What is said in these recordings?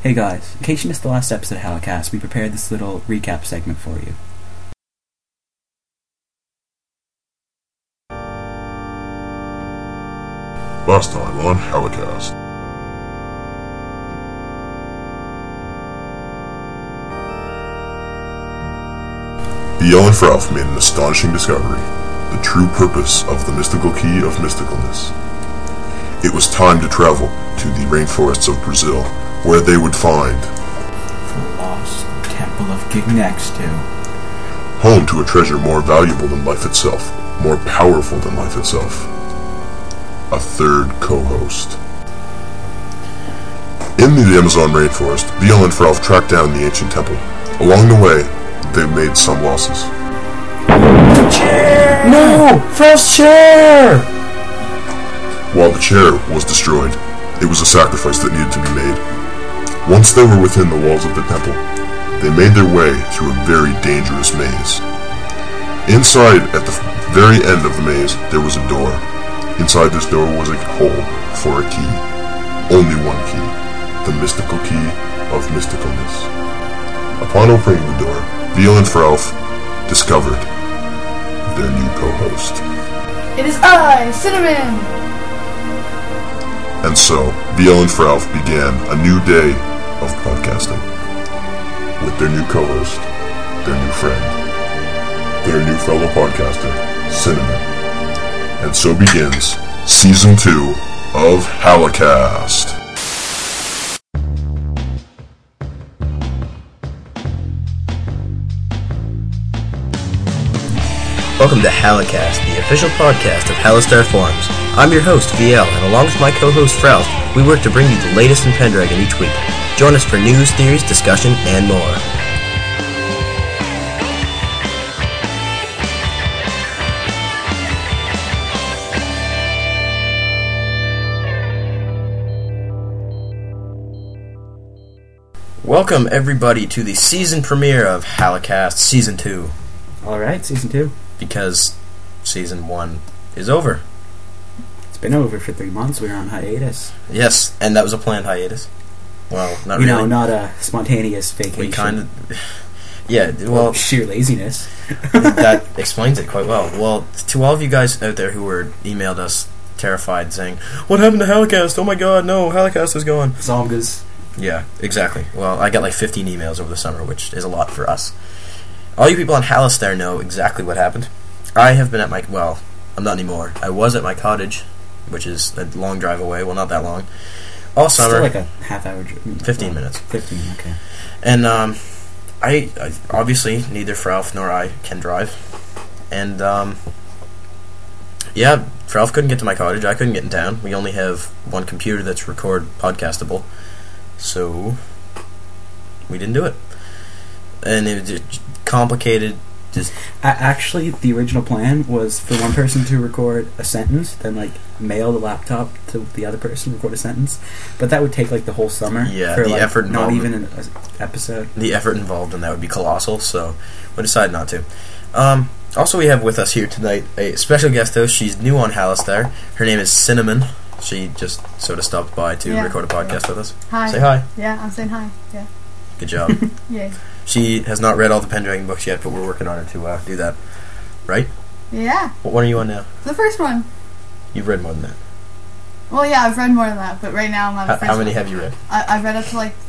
Hey guys, in case you missed the last episode of Halicast, we prepared this little recap segment for you. Last time on Halicast. Viel and Fralf made an astonishing discovery, the true purpose of the mystical key of mysticalness. It was time to travel to the rainforests of Brazil, where they would find The Lost Temple of Gignextu. home to a treasure more valuable than life itself, more powerful than life itself. A third co-host. In the Amazon rainforest, Viel and Fralf tracked down the ancient temple. Along the way, they made some losses. Chair! No! Fralf's chair! While the chair was destroyed, it was a sacrifice that needed to be made. Once they were within the walls of the temple, they made their way through a very dangerous maze. Inside, at the very end of the maze, there was a door. Inside this door was a hole for a key. Only one key. The mystical key of mysticalness. Upon opening the door, Viel and Fralf discovered their new co-host. It is I, Cinnamon! And so, Viel and Fralf began a new day of podcasting. With their new co-host, their new friend, their new fellow podcaster, Cinnamon. And so begins Season 2 of Halicast. Welcome to Halicast, the official podcast of Halistar Forums. I'm your host, VL, and along with my co-host, Fralf, we work to bring you the latest in Pendragon each week. Join us for news, theories, discussion, and more. Welcome, everybody, to the season premiere of Halicast Season 2. Alright, Season 2. Because Season 1 is over. It's been over for 3 months. We were on hiatus. Yes, and that was a planned hiatus. Well, not You really. know, not a spontaneous vacation. We kind of... Yeah, well, sheer laziness. that explains it quite well. Well, to all of you guys out there who were emailed us terrified saying, "What happened to Halicast? Oh my god, no, Halicast is gone." Zongas. Yeah, exactly. Well, I got like 15 emails over the summer, which is a lot for us. All you people on Halistar know exactly what happened. I have been at my... Well, I'm not anymore. I was at my cottage, which is a long drive away. Well, not that long. All summer. Still like a half hour... 15 minutes. 15, okay. And, I obviously, neither Fralf nor I can drive. And, yeah, Fralf couldn't get to my cottage. I couldn't get in town. We only have one computer that's podcastable. So, we didn't do it. And it was just complicated. Just Actually, the original plan was for one person to record a sentence, then like mail the laptop to the other person, record a sentence. But that would take like the whole summer. Yeah, for, the like, effort not involved. even an episode. the effort involved in that would be colossal, so we decided not to. Also, we have with us here tonight a special guest host. She's new on Halistar. Her name is Cinnamon. She just sort of stopped by to record a podcast with us. Hi. Say hi. Yeah, I'm saying hi. Yeah. Good job. Yay. She has not read all the Pendragon books yet, but we're working on her to do that. Right? Yeah. What one are you on now? The first one. You've read more than that. Well, yeah, I've read more than that, but right now I'm on the first How many one. have you read? I've read up to like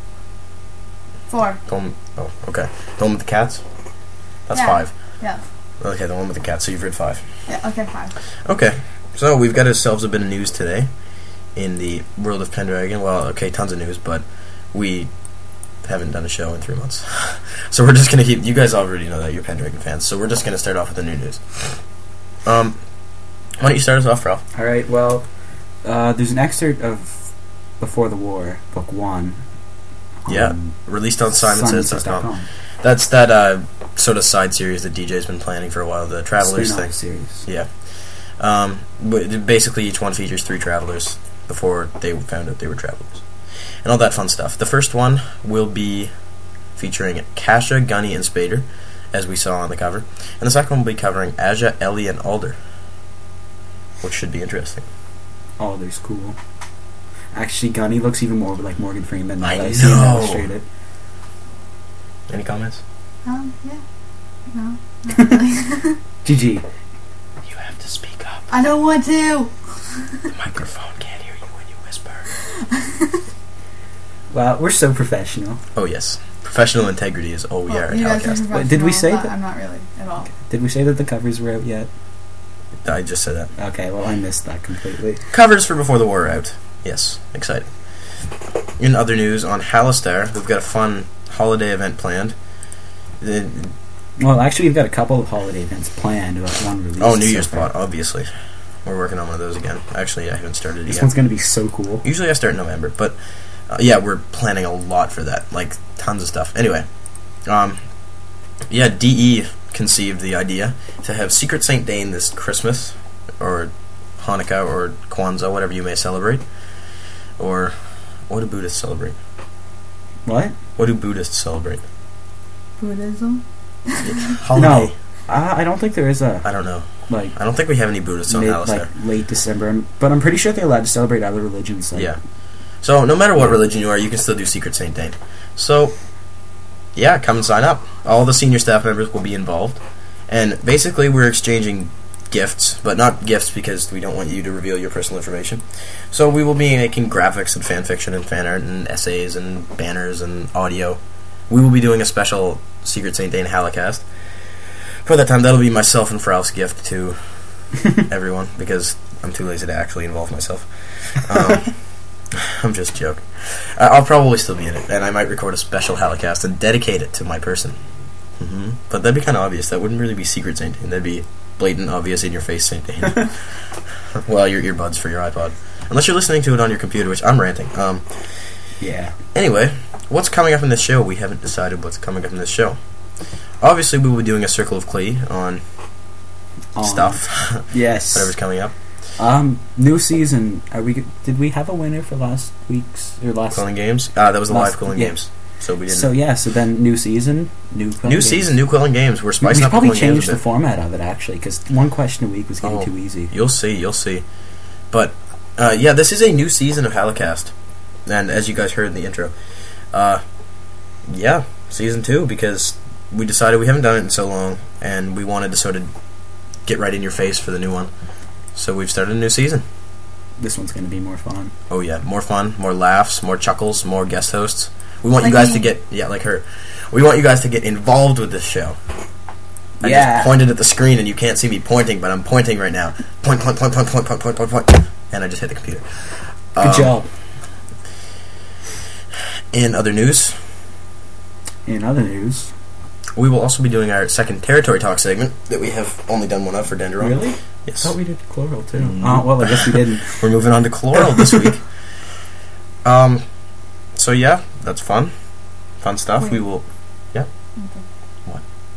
4. Oh, okay. The one with the cats? That's Yeah. 5. Yeah. Okay, the one with the cats, so you've read 5. Yeah, okay, 5. Okay, so we've got ourselves a bit of news today in the world of Pendragon. Well, okay, tons of news, but we haven't done a show in 3 months. So we're just going to keep... You guys already know that you're Pendragon fans, so we're just going to start off with the new news. Why don't you start us off, Ralph? Alright, well, there's an excerpt of Before the War, Book 1. Yeah, released on SimonSays.com. That's that sort of side series that DJ's been planning for a while, the Travelers Spin-off thing. series. Yeah. Basically, each one features 3 travelers before they found out they were travelers. And all that fun stuff. The first one will be featuring Kasha, Gunny, and Spader, as we saw on the cover. And the second one will be covering Aja, Ellie, and Alder, which should be interesting. Alder's cool. Actually, Gunny looks even more like Morgan Freeman now I that I see him know. illustrated. Any comments? Yeah. No. Not really. GG. You have to speak up. I don't want to. The microphone can't hear you when you whisper. Wow, we're so professional. Oh, yes. Professional integrity is all we are at You guys are Halicast. professional, Wait, did we say but that? I'm not really at all. Did we say that the covers were out yet? I just said that. Okay, well, I missed that completely. Covers for Before the War are out. Yes, exciting. In other news, on Halistar, we've got a fun holiday event planned. Well, actually, we've got a couple of holiday events planned, but one released. Oh, New so Year's far. spot, obviously. We're working on one of those again. Actually, I haven't started This yet. one's going to be so cool. Usually I start in November, but yeah, we're planning a lot for that. Like, tons of stuff. Anyway, yeah, DE conceived the idea to have Secret St. Dane this Christmas, or Hanukkah, or Kwanzaa, whatever you may celebrate. Or, what do Buddhists celebrate? What? What do Buddhists celebrate? Buddhism? Holiday. No. I don't think there is a, I don't know. like, I don't think we have any Buddhists on Halistar. like late December, but I'm pretty sure they're allowed to celebrate other religions. Like, Yeah. So, no matter what religion you are, you can still do Secret St. Dane. So, yeah, come and sign up. All the senior staff members will be involved. And basically, we're exchanging gifts, but not gifts because we don't want you to reveal your personal information. So, we will be making graphics and fan fiction and fan art and essays and banners and audio. We will be doing a special Secret St. Dane Halicast. For that time, that'll be myself and Fralf's gift to everyone, because I'm too lazy to actually involve myself. I'm just joking. I'll probably still be in it, and I might record a special Halicast and dedicate it to my person. But that'd be kind of obvious. That wouldn't really be Secret St. Dane. That'd be blatant, obvious, in-your-face St. Dane. Well, your earbuds for your iPod. Unless you're listening to it on your computer, which I'm ranting. Yeah. Anyway, what's coming up in this show? We haven't decided what's coming up in this show. Obviously, we will be doing a Circle of Klee on stuff. Yes. Whatever's coming up. New season. Did we have a winner for last week's or last? Quilling Games? That was the Last- live Quilling yeah. Games. So we didn't. So then new season, new Quilling New Games. season, new Quilling Games. We're We spicing should up the probably Quilling change Games a the bit. format of it actually, because one question a week was getting Oh. too easy. You'll see. But, yeah, this is a new season of Halicast. And as you guys heard in the intro, yeah, season 2, because we decided we haven't done it in so long, and we wanted to sort of get right in your face for the new one. So we've started a new season. This one's going to be more fun. Oh yeah, more fun, more laughs, more chuckles, more guest hosts. We want you Like guys to me. get, yeah, like her. We want you guys to get involved with this show. I Yeah. just pointed at the screen and you can't see me pointing, but I'm pointing right now. Point. And I just hit the computer. Good job. In other news, In other news, we will also be doing our second Territory Talk segment that we have only done one of for Dendron. really? I Yes. thought we did chloral too. Mm. Oh well, I guess we didn't. We're moving on to Chloral this week. So yeah, that's fun. Fun stuff. Wait. We will... Okay. What?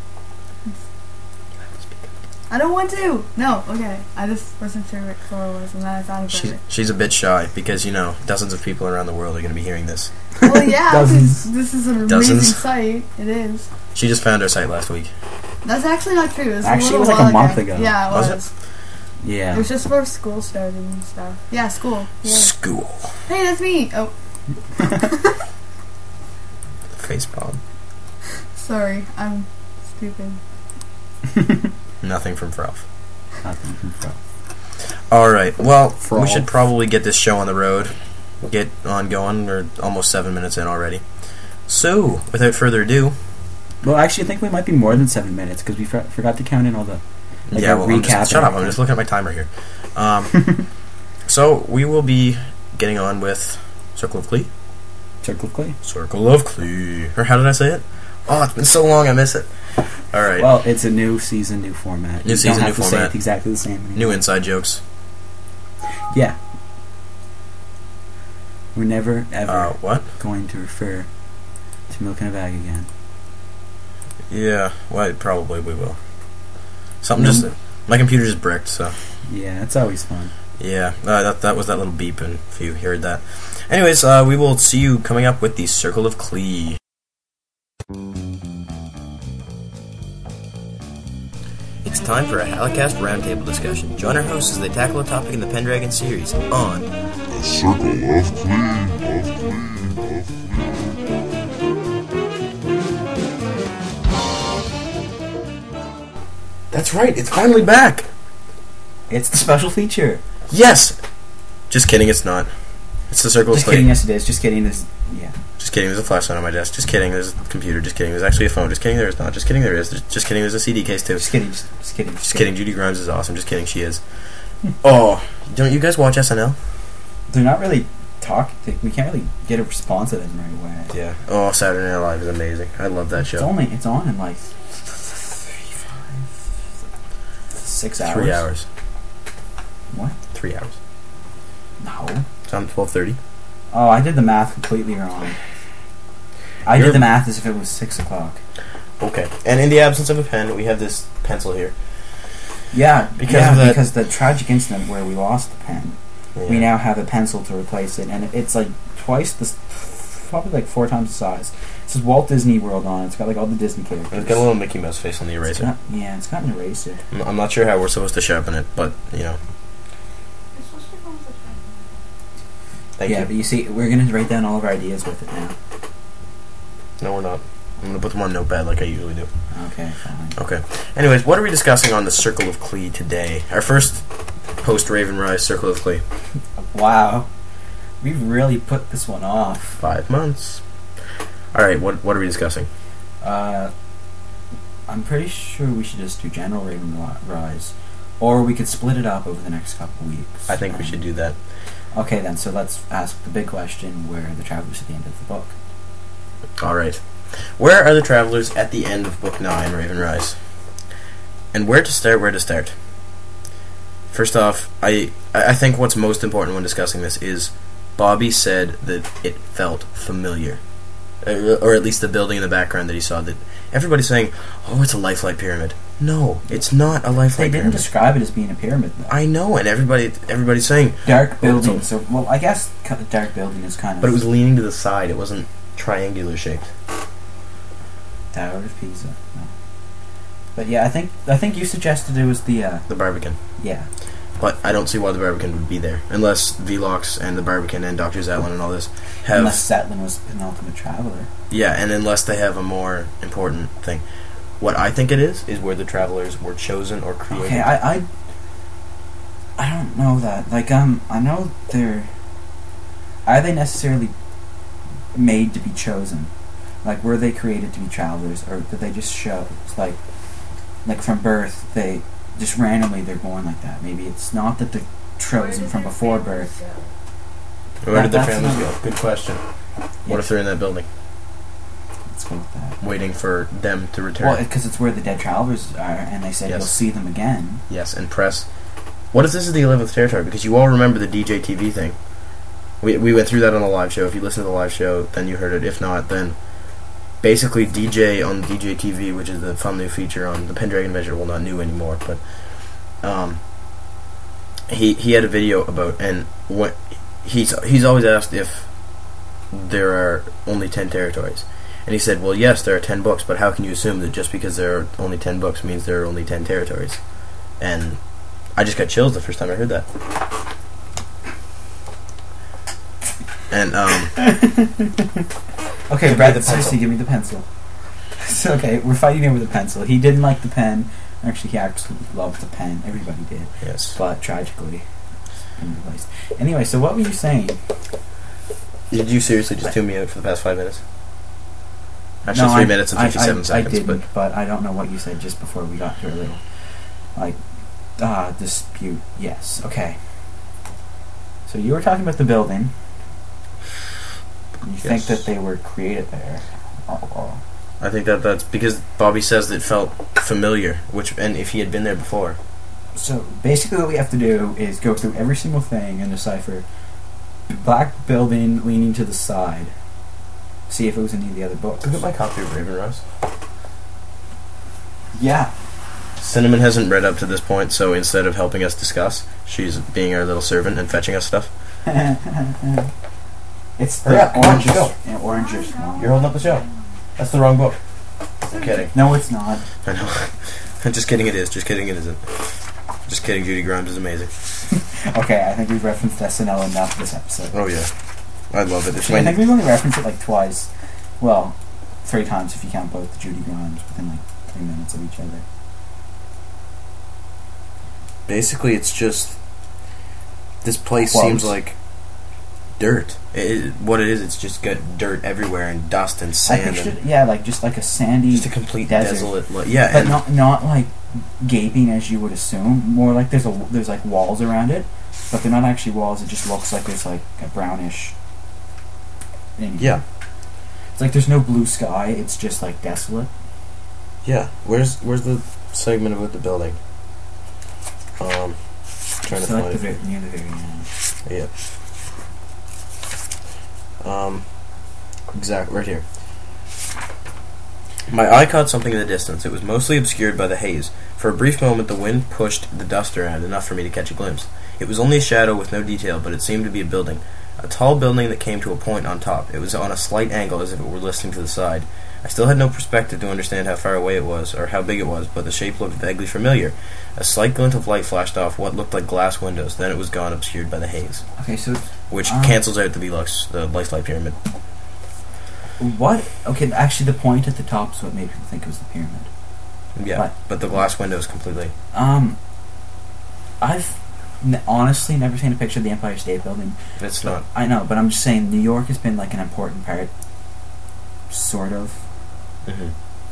I don't want to. No. Okay. I just wasn't sure what Cora was, and then I thought about it. She's a bit shy because, you know, dozens of people around the world are going to be hearing this. Well, yeah, Dozens. this is an amazing Dozens. site. It is. She just found our site last week. That's actually not true. It was Actually, a it was little like a while month ago. Yeah, it Was was. It Yeah. was just before school started and stuff. Yeah, school. Yeah. School. Hey, that's me. Oh, Facepalm. sorry. I'm stupid. Nothing from Fralf. Nothing from Fro. Alright, well, we Fralf. should probably get this show on the road. Get on going. We're almost 7 minutes in already. So, without further ado... Well, actually, I think we might be more than 7 minutes because we forgot to count in all the. Like yeah, a well, recap shut and up. I'm just looking at my timer here. So, we will be getting on with Circle of Klee. Circle of Clay. Circle of Klee. Or how did I say it? Oh, it's been so long, I miss it. Alright. Well, it's a new season, new format. New You season, don't have new to say format. it exactly the same anymore. New inside jokes. Yeah. We're never ever What? going to refer to Milk in a Bag again. Yeah, well, probably we will. Something No. just... My computer just bricked, so... Yeah, it's always fun. Yeah, that was that little beep, and if you heard that. Anyways, we will see you coming up with the Circle of Klee. It's time for a Halicast roundtable discussion. Join our hosts as they tackle a topic in the Pendragon series on The Circle of Clee. That's right, it's finally back! It's the special feature. Yes! Just kidding, it's not. It's the Circle of Just Clee. kidding, yes it is. Just kidding, this. Yeah. Just kidding, there's a flashlight on my desk. Just kidding, there's a computer. Just kidding, there's actually a phone. Just kidding, there is not. Just kidding, there is. Just kidding, there's a CD case too. Just kidding, just kidding. Just kidding, Judy Grimes is awesome. Just kidding, she is. Oh, don't you guys watch SNL? They're not really talking. We can't really get a response to them right away. Yeah. Oh, Saturday Night Live is amazing. I love that show. It's on in like 6 hours. 3 hours. What? 3 hours. No. It's on 12:30. Oh, I did the math completely wrong. I did the math as if it was 6 o'clock. Okay. And in the absence of a pen, we have this pencil here. Yeah, because the tragic incident where we lost the pen, we now have a pencil to replace it, and it's like twice this, probably like 4 times the size. It says Walt Disney World on it. It's got like all the Disney characters. It's got a little Mickey Mouse face on the eraser. It's got an eraser. I'm not sure how we're supposed to sharpen it, but, you know. Thank you. But you see, we're going to write down all of our ideas with it now. No, we're not. I'm going to put them on Notepad like I usually do. Okay, fine. Okay. Anyways, what are we discussing on the Circle of Clee today? Our first post-Raven Rise Circle of Clee. Wow. We've really put this one off. 5 months. Alright, what are we discussing? I'm pretty sure we should just do General Raven Rise. Or we could split it up over the next couple weeks. I think we should do that. Okay then, so let's ask the big question, where are the travelers at the end of the book? Alright. Where are the travelers at the end of Book 9, Raven Rise? And where to start? First off, I think what's most important when discussing this is Bobby said that it felt familiar. Or at least the building in the background that he saw, that everybody's saying, oh, it's a lifelike pyramid. No, it's not a lifelike pyramid. They didn't describe it as being a pyramid, though. I know, and everybody's saying... Dark building, so, well, I guess dark building is kind of... But it was leaning to the side, it wasn't triangular shaped. Tower of Pisa, no. But yeah, I think you suggested it was the Barbican. Yeah. But I don't see why the Barbican would be there. Unless Velox and the Barbican and Dr. Zetlin and all this have... Unless Zetlin was the penultimate traveler. Yeah, and unless they have a more important thing. What I think it is where the travelers were chosen or created. Okay, I don't know that. Like, I know they're... Are they necessarily made to be chosen? Like, were they created to be travelers, or did they just show? It's like from birth, they... Just randomly they're born like that. Maybe it's not that they're chosen from before birth. Where did their families go? Good question. What if they're in that building? Let's go with that. Waiting for them to return. Well, because it's where the dead travelers are, and they said you'll see them again. Yes, and press. What if this is the 11th territory? Because you all remember the DJ TV thing. We went through that on the live show. If you listened to the live show, then you heard it. If not, then... Basically, DJ on DJ TV, which is the fun new feature on the Pendragon Adventure, well, not new anymore, but he had a video about, and what he's always asked if there are only 10 territories, and he said, well, yes, there are 10 books, but how can you assume that just because there are only 10 books means there are only 10 territories? And I just got chills the first time I heard that. And okay, Brad, seriously, give me the pencil. So, okay, we're fighting him with a pencil. He didn't like the pen. Actually, he absolutely loved the pen. Everybody did. Yes. But tragically, replaced. Anyway, so what were you saying? Did you seriously just tune me out for the past 5 minutes? Actually, 3 minutes and 57 seconds. I didn't, but I don't know what you said just before we got here a little. Like, dispute. Yes. Okay. So you were talking about the building. You think that they were created there? I think that's because Bobby says that it felt familiar, and if he had been there before. So basically, what we have to do is go through every single thing and decipher black building leaning to the side. See if it was in any of the other books. Look at my copy of Raven Rise. Yeah. Cinnamon hasn't read up to this point, so instead of helping us discuss, she's being our little servant and fetching us stuff. It's the oranges. You're holding up the show. That's the wrong book. I'm kidding. No, it's not. I know. I'm just kidding, it is. Just kidding, it isn't. Just kidding, Judy Grimes is amazing. Okay, I think we've referenced SNL enough this episode. Oh yeah, I love it. It's Actually, I think we've only referenced it like twice. Well, 3 times if you count both the Judy Grimes within like 3 minutes of each other. basically it's just this place Quotes. seems like dirt. What it is, it's just got dirt everywhere and dust and I sand. pictured, And yeah, like just like a sandy, just a complete desert. desolate. Yeah, but and not like gaping as you would assume. More like there's like walls around it, but they're not actually walls. It just looks like there's like a brownish. yeah, It's like there's no blue sky. It's just like desolate. yeah. Where's the segment about the building? Trying to So like find it. near the very end. Yeah. Exactly, right here. My eye caught something in the distance. It was mostly obscured by the haze. For a brief moment, the wind pushed the dust around, enough for me to catch a glimpse. It was only a shadow with no detail, but it seemed to be a building. A tall building that came to a point on top. It was on a slight angle, as if it were listening to the side. I still had no perspective to understand how far away it was, or how big it was, but the shape looked vaguely familiar. A slight glint of light flashed off what looked like glass windows, then it was gone, obscured by the haze, Okay, so which cancels out the Velux, the life pyramid. what? Okay, actually, the point at the top is what made people think it was the pyramid. Yeah, What? but the glass windows completely. I've honestly never seen a picture of the Empire State Building. It's not. I know, but I'm just saying New York has been like an important part, sort of. Mm-hmm.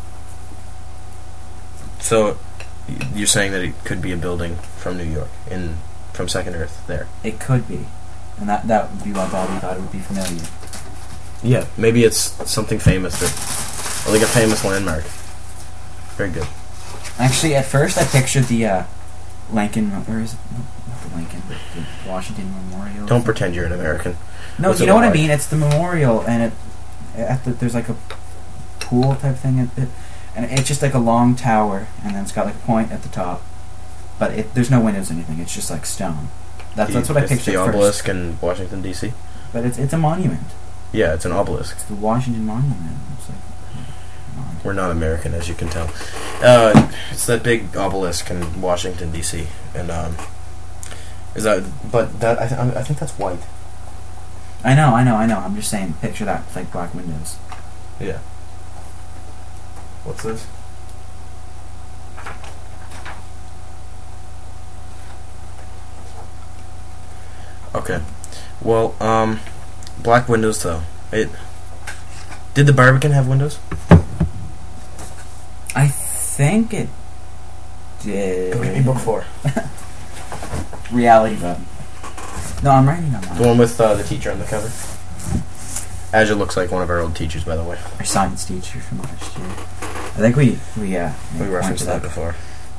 So, you're saying that it could be a building from New York, from Second Earth, there. It could be, and that would be why Bobby thought it would be familiar. Yeah, maybe it's something famous or like a famous landmark. Very good. Actually, at first I pictured the Lincoln, or is it not the Lincoln, but the Washington Memorial? Don't pretend you're an American. No, What's you it know what I like? mean. It's the memorial, and there's like a pool type thing at it, and it's just like a long tower, and then it's got like a point at the top, but there's no windows or anything. It's just like stone. That's what I It's pictured the first. obelisk in Washington, D.C. But it's a monument. Yeah, it's an obelisk. It's the Washington Monument. It's like, We're not American, as you can tell. It's that big obelisk in Washington, D.C. And is that? But that I think that's white. I know. I'm just saying, picture that with like black windows. Yeah. What's this? Okay. Well, black windows though. Did the Barbican have windows? I think it did. Go get me book 4. Reality button. No, I'm writing on The that. one with the teacher on the cover. Azure looks like one of our old teachers, by the way. Our science teacher from last year. I think we We referenced that before.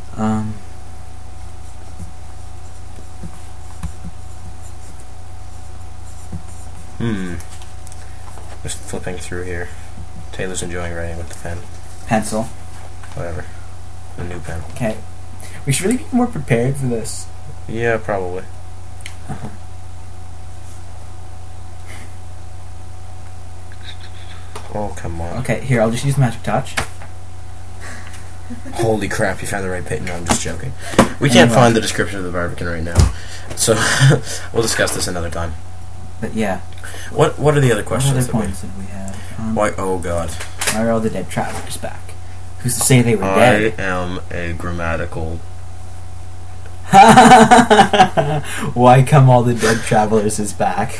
Just flipping through here. Taylor's enjoying writing with the pen. Pencil. Whatever. The new pen. Okay. We should really be more prepared for this. Yeah, probably. Oh, come on. Okay, here, I'll just use magic touch. Holy crap, you found the right page. No, I'm just joking. We can't find the description of the Barbican right now. So, we'll discuss this another time. But yeah. What are the other questions? What other points did we have? Why? Oh, God. Why are all the dead travelers back? Who's to say they were I dead? am a grammatical... Why come all the dead travelers is back?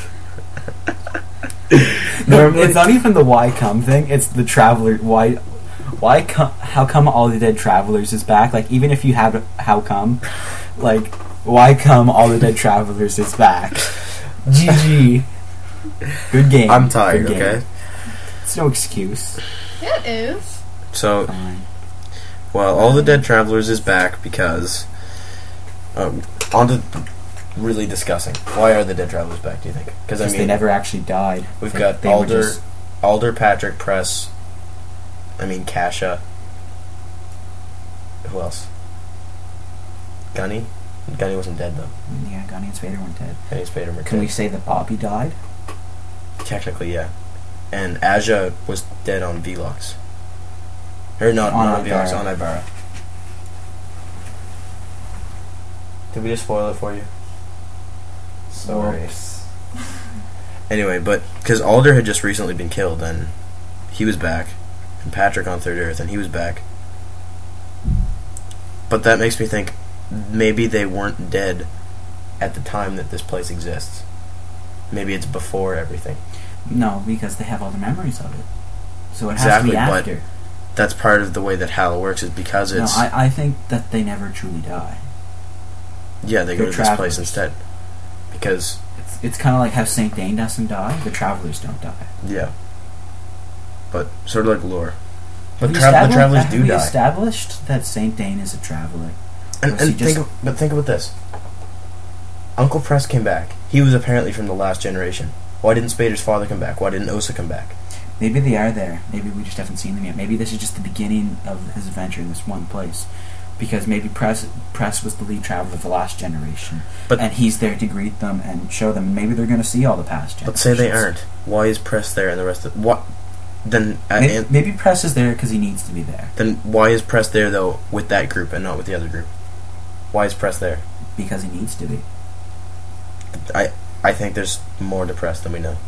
No, Normally- it's not even the why come thing. It's the traveler. How come all the dead travelers is back? Like, even if you have how come, like, why come all the dead travelers is back? GG. Good game. I'm tired, Good game. okay? It's no excuse. It is. So, Fine. well, all the dead travelers is back because... on to really discussing. Why are the dead travelers back, do you think? Because, I Because mean... they never actually died. We've They- got they were Alder, just- Alder, Patrick, Press. Kasha. Who else? Gunny. Gunny wasn't dead though. Yeah, Gunny and Spader weren't dead. Gunny, Spader, were Can we dead. say that Bobby died? Technically, yeah. And Aja was dead on Velux. Or not on Velux, Ibara. on Ibara. Did we just spoil it for you? Sorry. Whoops. Anyway, but because Alder had just recently been killed, and he was back, and Patrick on Third Earth, and he was back. But that makes me think maybe they weren't dead at the time that this place exists. Maybe it's before everything. No, because they have all the memories of it. So it Exactly, has to but be after. That's part of the way that Hal works, is because No, it's... I think that they never truly die. yeah, they go they're to this place travelers. instead. Because, It's kind of like how Saint Dane doesn't die. The travelers don't die. yeah. But sort of like lore. But Have the we established- travelers have do we die. established that Saint Dane is a traveler? And Or is he just- think about this. Uncle Press came back. He was apparently from the last generation. Why didn't Spader's father come back? Why didn't Osa come back? Maybe they are there. Maybe we just haven't seen them yet. Maybe this is just the beginning of his adventure in this one place. Because maybe Press was the lead traveler of the last generation. But- and he's there to greet them and show them. Maybe they're going to see all the past But generations. say they aren't. Why is Press there and the rest of... what? Then Maybe Press is there because he needs to be there. then why is Press there, though, with that group and not with the other group? Why is Press there? Because he needs to be. I think there's more to Press than we know.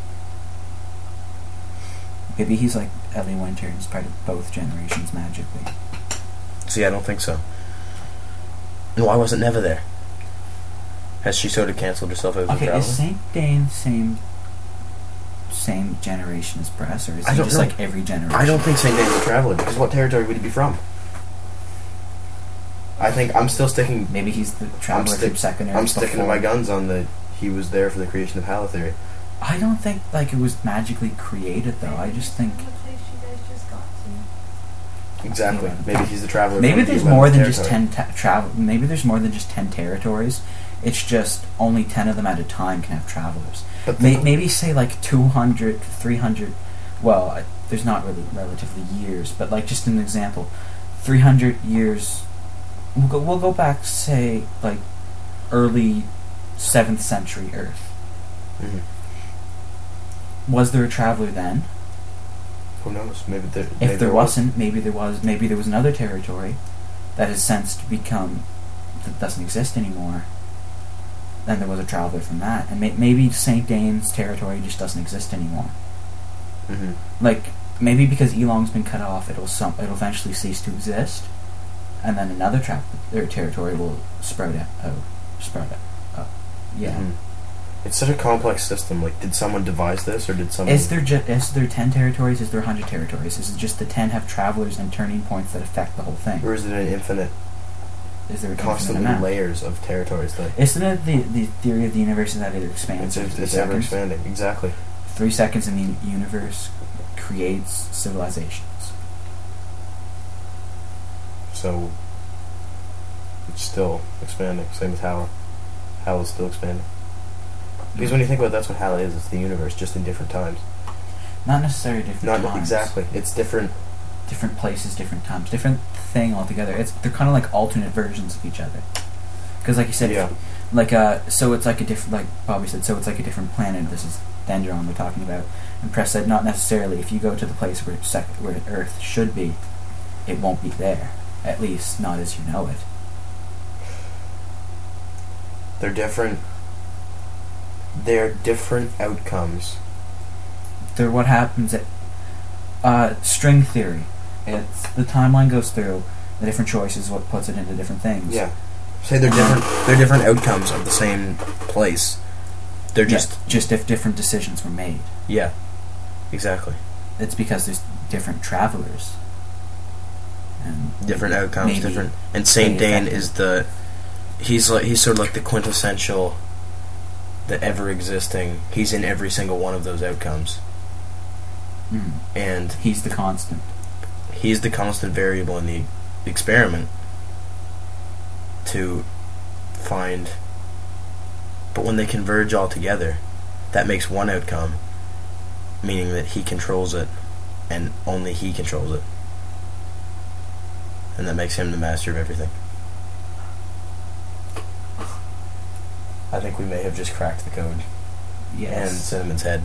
Maybe he's like Ellie Winter and is part of both generations magically. See, I don't think so. And why wasn't Neva there? Has she sort of cancelled herself out of the Okay, travel? is Saint Dane same generation as Press, or is I he don't just know. like every generation? I don't think St. Dane's a traveler, because what territory would he be from? I think I'm still sticking... Maybe he's the traveler from Second Earth. I'm sticking to before. my guns on the he was there for the creation of Hala theory. I don't think like it was magically created though. I just think The place you guys just got to. Exactly. Yeah. Maybe he's the traveler. maybe from the there's more 11th than just territory. 10 travel. Maybe there's more than just 10 territories. It's just only 10 of them at a time can have travelers. But Maybe say like 200, 300. Well, there's not really relatively years, but like just an example, 300 years. We'll go back, say like early 7th century Earth. Mhm. Was there a traveler then? Who knows? Maybe there. If there wasn't, maybe there was. Maybe there was another territory that has since become that doesn't exist anymore. Then there was a traveler from that, and maybe Saint Dane's territory just doesn't exist anymore. Mm-hmm. Like maybe because Elong's been cut off, it'll eventually cease to exist, and then another territory will sprout out. Yeah. Mhm. It's such a complex system. Like, did someone devise this, or did someone? Is there 10 territories? Is there 100 territories? Is it just the 10 have travelers and turning points that affect the whole thing? Or is it an infinite, Is there a constantly infinite amount? layers of territories? That Isn't it the theory of the universe is that it expands every 3 it's ever seconds? expanding. Exactly. 3 seconds in the universe creates civilizations. So it's still expanding. Same with Hala. Hala's still expanding. Because when you think about it, that's what Hala is. It's the universe, just in different times. Not necessarily different Not times. exactly. It's different. Different places, different times, different thing altogether. They're kind of like alternate versions of each other. Because, like you said, Yeah. so it's like a different, like Bobby said, so it's like a different planet. This is Dendron we're talking about. And Press said, not necessarily. If you go to the place where Earth should be, it won't be there. At least, not as you know it. They're different. They're different outcomes. They're what happens at string theory. It's the timeline goes through. The different choices is what puts it into different things. Yeah. Say they're different. They're different outcomes of the same place. They're Just if different decisions were made. yeah. Exactly. It's because there's different travelers. And Different outcomes. maybe Different. And Saint they Dane affect is the. He's sort of like the quintessential. The ever existing. He's in every single one of those outcomes, and he's the constant. he's the constant variable in the experiment to find. But when they converge all together, that makes one outcome, meaning that he controls it, and only he controls it. And that makes him the master of everything. I think we may have just cracked the code. And Yes. Cinnamon's head.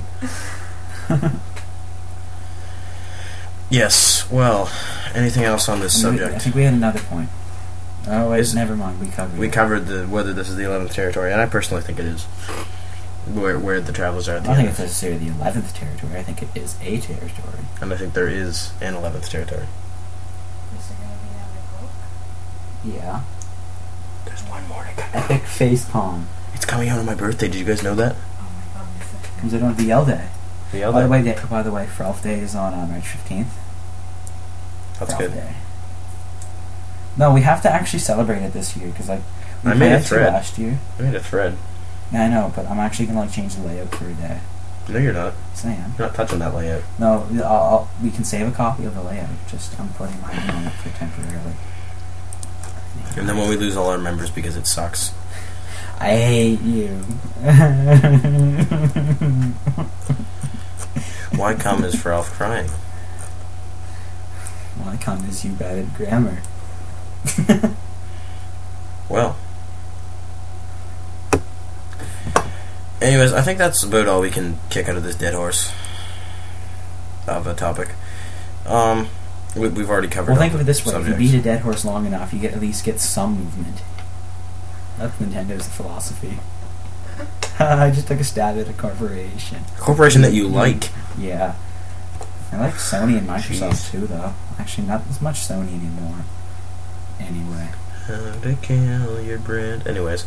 Yes, well, anything else on this I subject? think we had another point. Oh wait, Is- never mind. We covered. We it. covered whether this is the 11th territory, and I personally think it is. where the Travelers are at I the don't think end. it's necessarily the 11th territory. I think it is a territory. And I think there is an 11th territory. Is there gonna be another book? Yeah. There's one more to come. Epic Face Palm. It's coming out on my birthday. Did you guys know that? Oh my god, you're such a Comes out on VL Day. Yeah, By the way, Frolf Day is on March 15th. that's Frolf good. Day. No, we have to actually celebrate it this year because we I made a planned to thread. last year. I made a thread. Yeah, I know, but I'm actually gonna change the layout for a day. No, you're not. So I am. You're not touching that layout. No, we can save a copy of the layout. Just I'm putting my name on it for temporarily. And then when we lose all our members because it sucks. I hate you. Why come is for Alf crying? Why come is you bad at grammar? Well. Anyways, I think that's about all we can kick out of this dead horse of a topic. We've already covered. Well, all think of the it this way: subjects. if you beat a dead horse long enough, you at least get some movement. That's Nintendo's philosophy. I just took a stab at a corporation. Corporation that you like. Yeah. I like Sony and Microsoft Jeez. too, though. Actually, not as much Sony anymore. Anyway. How to kill your brand. Anyways,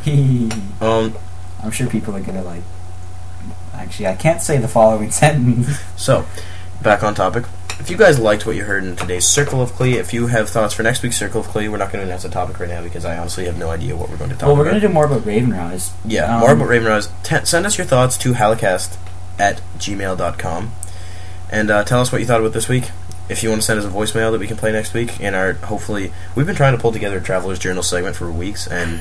I'm sure people are gonna like. Actually, I can't say the following sentence. so back on topic. If you guys liked what you heard in today's Circle of Klee, if you have thoughts for next week's Circle of Klee, we're not going to announce a topic right now because I honestly have no idea what we're going to talk Well, we're about. gonna do more about Ravenrise. Yeah, more about Ravenrise. Send us your thoughts to halicast@gmail.com and tell us what you thought about this week. If you want to send us a voicemail that we can play next week, in our hopefully we've been trying to pull together a Traveler's Journal segment for weeks and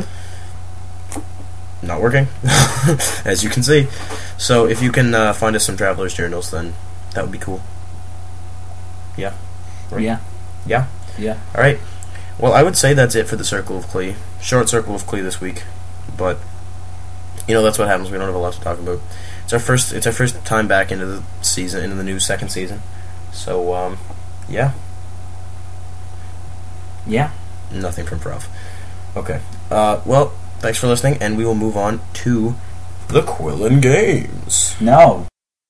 not working, as you can see. So if you can find us some Traveler's Journals, then that would be cool. Yeah. Right. Yeah. Yeah. Yeah. All right. Well, I would say that's it for the Circle of Klee. Short Circle of Klee this week, but that's what happens. We don't have a lot to talk about. It's our first time back into the season, into the new second season. So, yeah. Yeah. Nothing from Prof. Okay. Well, thanks for listening, and we will move on to the Quillen Games. No.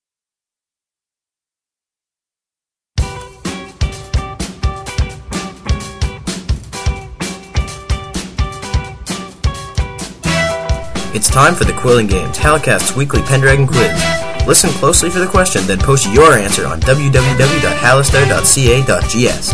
It's time for the Quillen Games, Halicast's weekly Pendragon quiz. Listen closely for the question, then post your answer on www.halistar.ca.gs.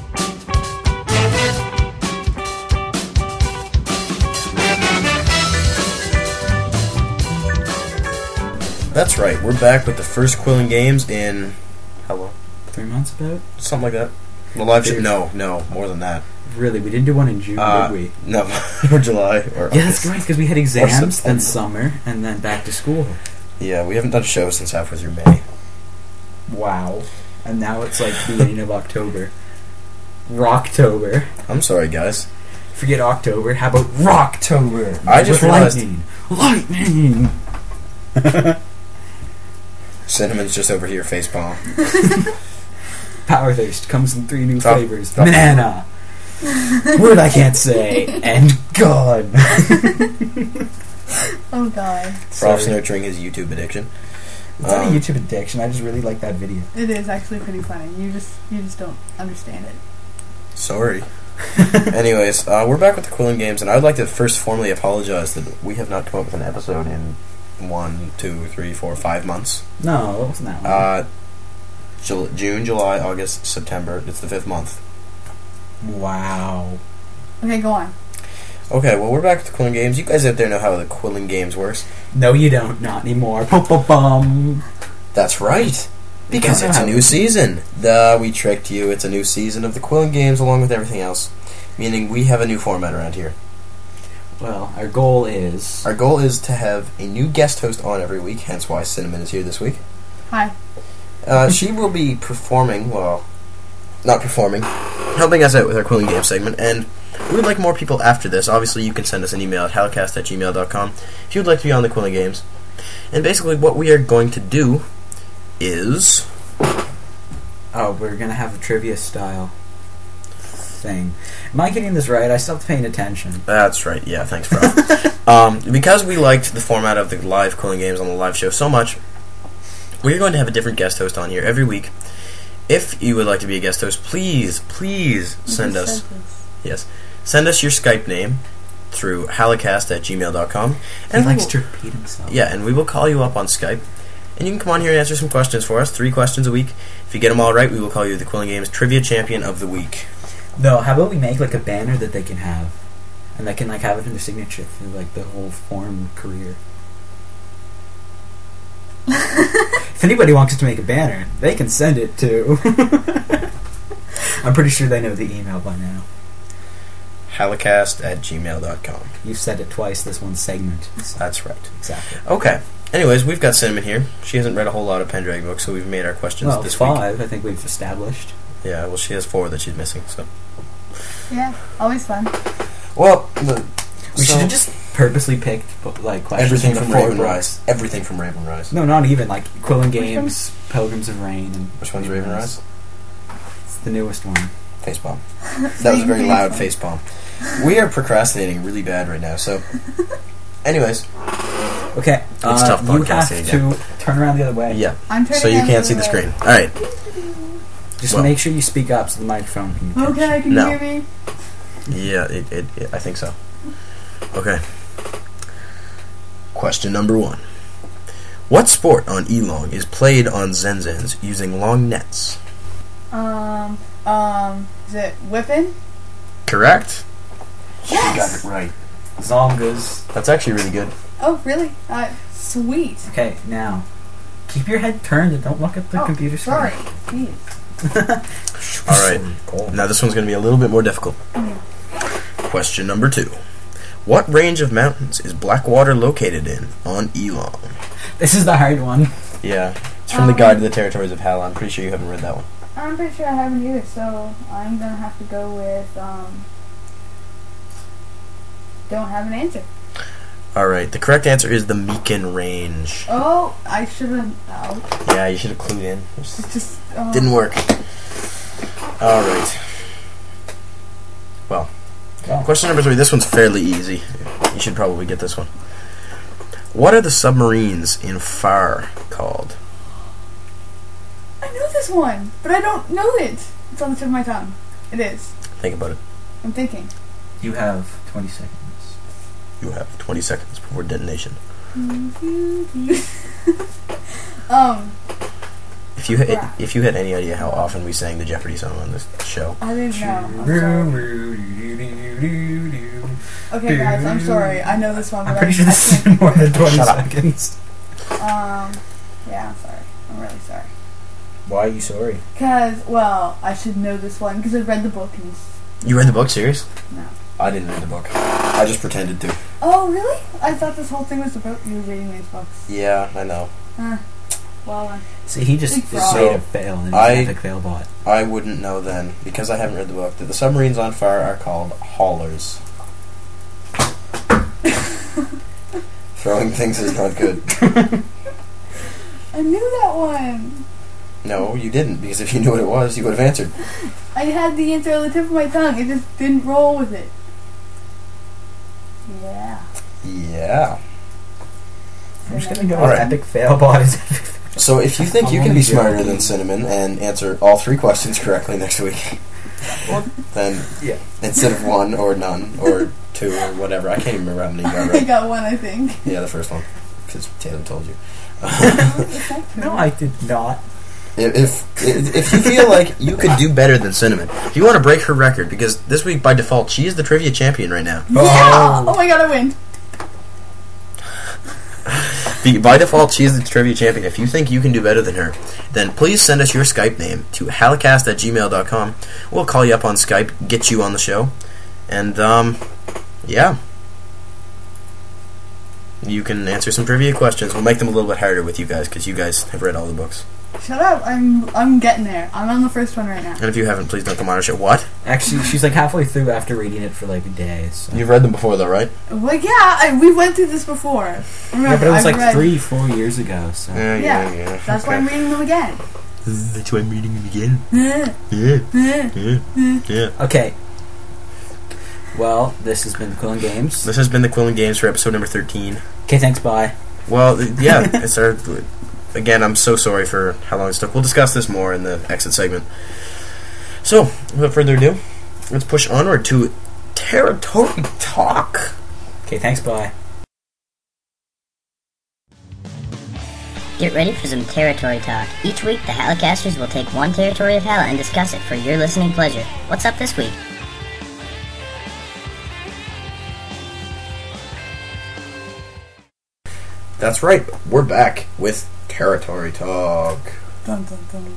That's right, we're back with the first Quillen Games in how long? 3 months about? Something like that. The live show? No, more than that. Really, we didn't do one in June, did we? No, or July or Yeah, that's right, because we had exams, September. then summer, and then back to school. Yeah, we haven't done a show since halfway through May. Wow. And now it's like beginning of October. Rocktober. I'm sorry, guys. Forget October. How about Rocktober? I just With realized- lightning. Cinnamon's just over here, facepalm. Power Thirst comes in 3 new Stop. flavors. Stop. Banana. Word I can't say. And God. Oh god. Prof's Sorry. nurturing his YouTube addiction. It's not a YouTube addiction. I just really like that video. It is actually pretty funny. You just don't understand it. Sorry. Anyways, we're back with the Quillen Games, and I would like to first formally apologize that we have not come up with an episode in 1, 2, 3, 4, 5 months. No, it wasn't that one. June, July, August, September. It's the 5th month. Wow. Okay, go on. Okay, well, we're back with the Quillen Games. You guys out there know how the Quillen Games works. No, you don't. Not anymore. Bum. That's right. Because it's a new season. We tricked you. It's a new season of the Quillen Games along with everything else. Meaning we have a new format around here. Well, our goal is... Our goal is to have a new guest host on every week, hence why Cinnamon is here this week. Hi. She will be performing, well, not performing, helping us out with our Quillen Game segment, and we would like more people after this. Obviously, you can send us an email at halicast@gmail.com if you would like to be on the Quillen Games. And basically what we are going to do is... Oh, we're going to have a trivia style. thing. Am I getting this right? I stopped paying attention. That's right. Yeah, thanks, bro. Because we liked the format of the live Quilling Games on the live show so much, we're going to have a different guest host on here every week. If you would like to be a guest host, please send us send us your Skype name through halicast@gmail.com. He likes to repeat himself. Yeah, and we will call you up on Skype. And you can come on here and answer some questions for us. 3 questions a week. If you get them all right, we will call you the Quilling Games Trivia Champion of the Week. No, how about we make like a banner that they can have, and they can like have it in their signature through like the whole forum career. If anybody wants us to make a banner, they can send it to. I'm pretty sure they know the email by now. halicast@gmail.com. You've said it twice this one segment. That's right. Exactly. Okay. Anyways, we've got Cinnamon here. She hasn't read a whole lot of Pendragon books, so we've made our questions Well, this week. 5, I think we've established. Yeah, well, she has 4 that she's missing, so. Yeah, always fun. Well, We should have just purposely picked like questions everything the from 4 Raven books. Rise. Everything from Raven Rise. No, not even like Quilling Which Games, Pilgrims of Rain, and Which one's Raven Rise? It's the newest one. Facepalm. That was a very loud facepalm. We are procrastinating really bad right now, so. Anyways. Okay, It's tough you have podcasting to turn around the other way. Yeah. I'm turning So you on can't see the way. screen. Alright. Just Well- make sure you speak up so the microphone can catch you. Okay, can No. you hear me? Yeah, it I think so. Okay. Question number 1. What sport on Elong is played on Zenzens using long nets? Is it whipping? Correct? Yes! You got it right. Zongas. That's actually really good. Oh, really? Sweet. Okay, now keep your head turned and don't look at the computer screen. Sorry. Jeez. Alright. Now this one's going to be a little bit more difficult. Question number 2. What range of mountains is Blackwater located in on Elong? This is the hard one. Yeah. It's from the Guide to the Territories of Hal. I'm pretty sure you haven't read that one. I'm pretty sure I haven't either, so I'm gonna have to go with, don't have an answer. Alright, the correct answer is the Meakin Range. Oh, I should have, Yeah, you should have clued in. it just, Didn't work. Alright. Well, question number 3. This one's fairly easy. You should probably get this one. What are the submarines in Far called? I know this one, but I don't know it. It's on the tip of my tongue. It is. Think about it. I'm thinking. You have 20 seconds. You have 20 seconds before detonation. If you had any idea how often we sang the Jeopardy song on this show, I didn't know. I'm sorry. Okay, guys, I'm sorry. I know this one, but I'm pretty sure I this can't is think more of than it. 20 Shut up. seconds. Yeah, I'm sorry. I'm really sorry. Why are you sorry? Because, well, I should know this one because I've read the book and you read the book, serious? no. I didn't read the book. I just pretended to. Oh, really? I thought this whole thing was about you reading these books. Yeah, I know. Well, then. See, he just Big is fraud. made a fail and I- he's an epic fail bot. I wouldn't know then, because I haven't read the book, that the submarines on Far are called haulers. Throwing things is not good. I knew that one. No, you didn't, because if you knew what it was, you would have answered. I had the answer on the tip of my tongue. It just didn't roll with it. Yeah. Yeah. I'm just gonna go Alright. with epic fail bot. So if you think you I'm can only be smarter joking. than Cinnamon and answer all 3 questions correctly next week, then Yeah. instead of 1 or none or 2 or whatever, I can't even remember how many you got I right. got one, I think. Yeah, the first one, because Tatum told you. No, I did not. If you feel like you could do better than Cinnamon, if you want to break her record, because this week by default she is the trivia champion right now. Yeah! Oh my god, I win. By default she is the trivia champion. If you think you can do better than her, then please send us your Skype name to halicast@gmail.com. We'll call you up on Skype, get you on the show, and yeah. You can answer some trivia questions. We'll make them a little bit harder with you guys, because you guys have read all the books. Shut up. I'm getting there. I'm on the first one right now. And if you haven't, please don't come on our show. What? Actually, she's like halfway through after reading it for like a day. So. You've read them before, though, right? Well, yeah, we went through this before. Remember, Yeah, but it was I've like read, 3-4 years ago. So. Yeah, that's why I'm reading them again. That's why I'm reading them again. Yeah. Yeah. Yeah. Yeah. Okay, Well, this has been Quillen Games. This has been the Quillen Games for episode number 13. Okay, thanks, bye. Well, yeah, it's our... Again, I'm so sorry for how long it took. We'll discuss this more in the exit segment. So, without further ado, let's push onward to Territory Talk. Okay, thanks, bye. Get ready for some Territory Talk. Each week, the Hallicasters will take one territory of Halla and discuss it for your listening pleasure. What's up this week? That's right, we're back with Territory Talk. Dun, dun, dun.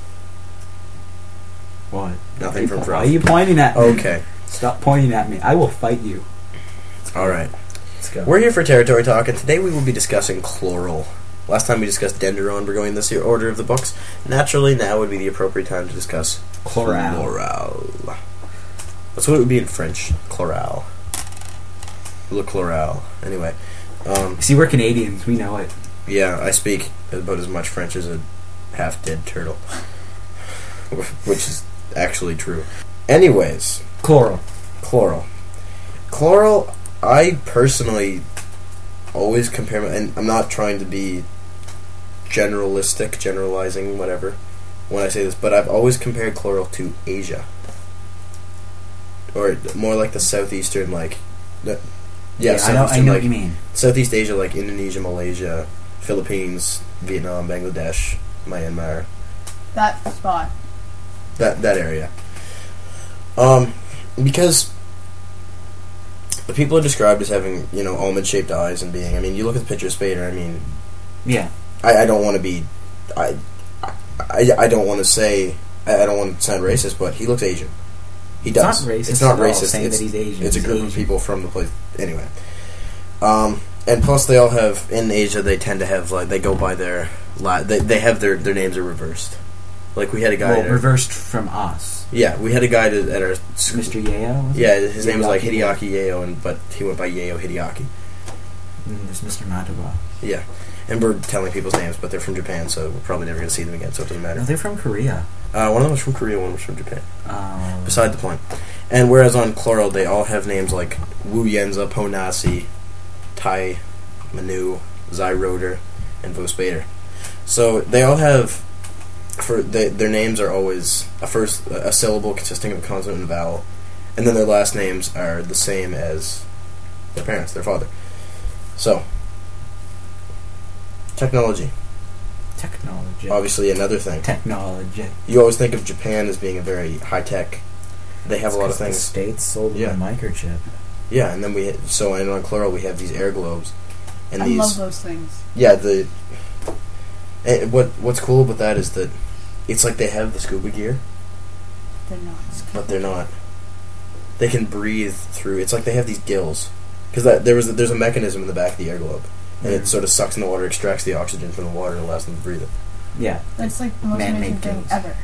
What? Nothing from Why Froth. are you pointing at me? Okay, Stop pointing at me. I will fight you. alright. Let's go. We're here for Territory Talk, and today we will be discussing Chloral. Last time we discussed Dendron. We're going this order of the books. Naturally, now would be the appropriate time to discuss Chloral. Chloral. That's what it would be in French. Chloral. Le Chloral. Anyway. See, we're Canadians. We know it. Yeah, I speak about as much French as a half-dead turtle. Which is actually true. Anyways. Chloral. Chloral, I personally always compare... And I'm not trying to be generalizing, whatever, when I say this, but I've always compared Chloral to Asia. Or more like the southeastern, like... Yeah, I know southeastern, what like you mean. Southeast Asia, like Indonesia, Malaysia, Philippines, Vietnam, Bangladesh, Myanmar, That spot. that area. Because the people are described as having, almond-shaped eyes and being. I mean, you look at the picture of Spader. I mean, Yeah. I don't want to be, I don't want to say, I don't want to sound racist, but he looks Asian. He does. It's not racist. It's not at all racist. saying It's, that he's Asian. it's a He's group of Asian. people from the place. Anyway. And plus they all have, in Asia, they tend to have, like, they go by their, they have their names are reversed. Like, we had a guy Well, at our, reversed from us. yeah, we had a guy at our school. Mr. Yeo? was it? Yeah, his name was like Hideaki. Hideaki Yeo, but he went by Yeo Hideaki. And there's Mr. Matawa. Yeah. And we're telling people's names, but they're from Japan, so we're probably never going to see them again, so it doesn't matter. No, they're from Korea. One of them was from Korea, one was from Japan. Oh. Beside the point. And whereas on Chloral, they all have names like Wu Yenza, Ponasi, Tai, Manu, Zyroder, and Vospader. So they all have, their names are always a syllable consisting of a consonant and a vowel, and then their last names are the same as their parents, their father. So, technology. Obviously another thing. Technology. You always think of Japan as being a very high-tech. They have a lot of The things. States sold Yeah. a microchip. Yeah, and then and on Chloral we have these air globes. And I these, love those things. yeah, and what's cool about that is that it's like they have the scuba gear, They're not. but they're not. They can breathe through. It's like they have these gills, because there's a mechanism in the back of the air globe, and it sort of sucks in the water, extracts the oxygen from the water, and allows them to breathe it. Yeah. That's like the most Man-made amazing thing things. ever.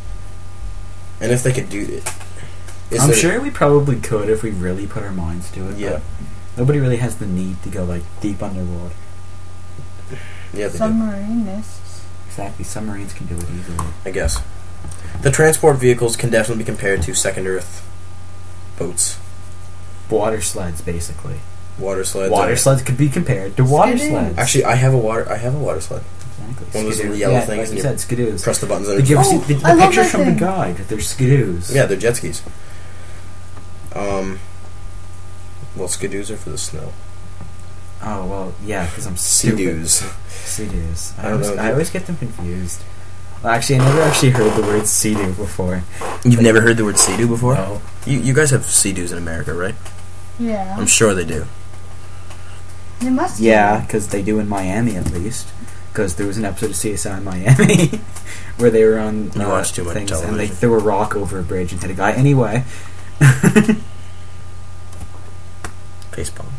And if they could do it, I'm sure we probably could if we really put our minds to it. Yeah. But nobody really has the need to go like deep underwater. Yeah, they do. Submarinists. Exactly. Submarines can do it easily. I guess. The transport vehicles can definitely be compared to second Earth boats, Water sleds, basically. water sleds. Water sleds could be compared to water Skidoos. sleds. Actually, I have a water sled. Exactly. One of those Skidoo. little yellow yeah, things like and you you said, skidoos. Press the buttons and Did you ever see Oh, the I love pictures that from thing. the guide? They're skidoos. Yeah, they're jet skis. Well, skidoos are for the snow. Oh well, yeah, because I'm stupid. Sea-doos. Sea-doos. I don't know. I always get them confused. Well, actually, I never actually heard the word sea-doo before. You've never heard the word sea-doo before? No. You guys have sea-doos in America, right? Yeah. I'm sure they do. They must. Yeah, because they do in Miami at least. Because there was an episode of CSI Miami where they were on You watch too much things, and they television. threw a rock over a bridge and hit a guy. Anyway. Facepalm.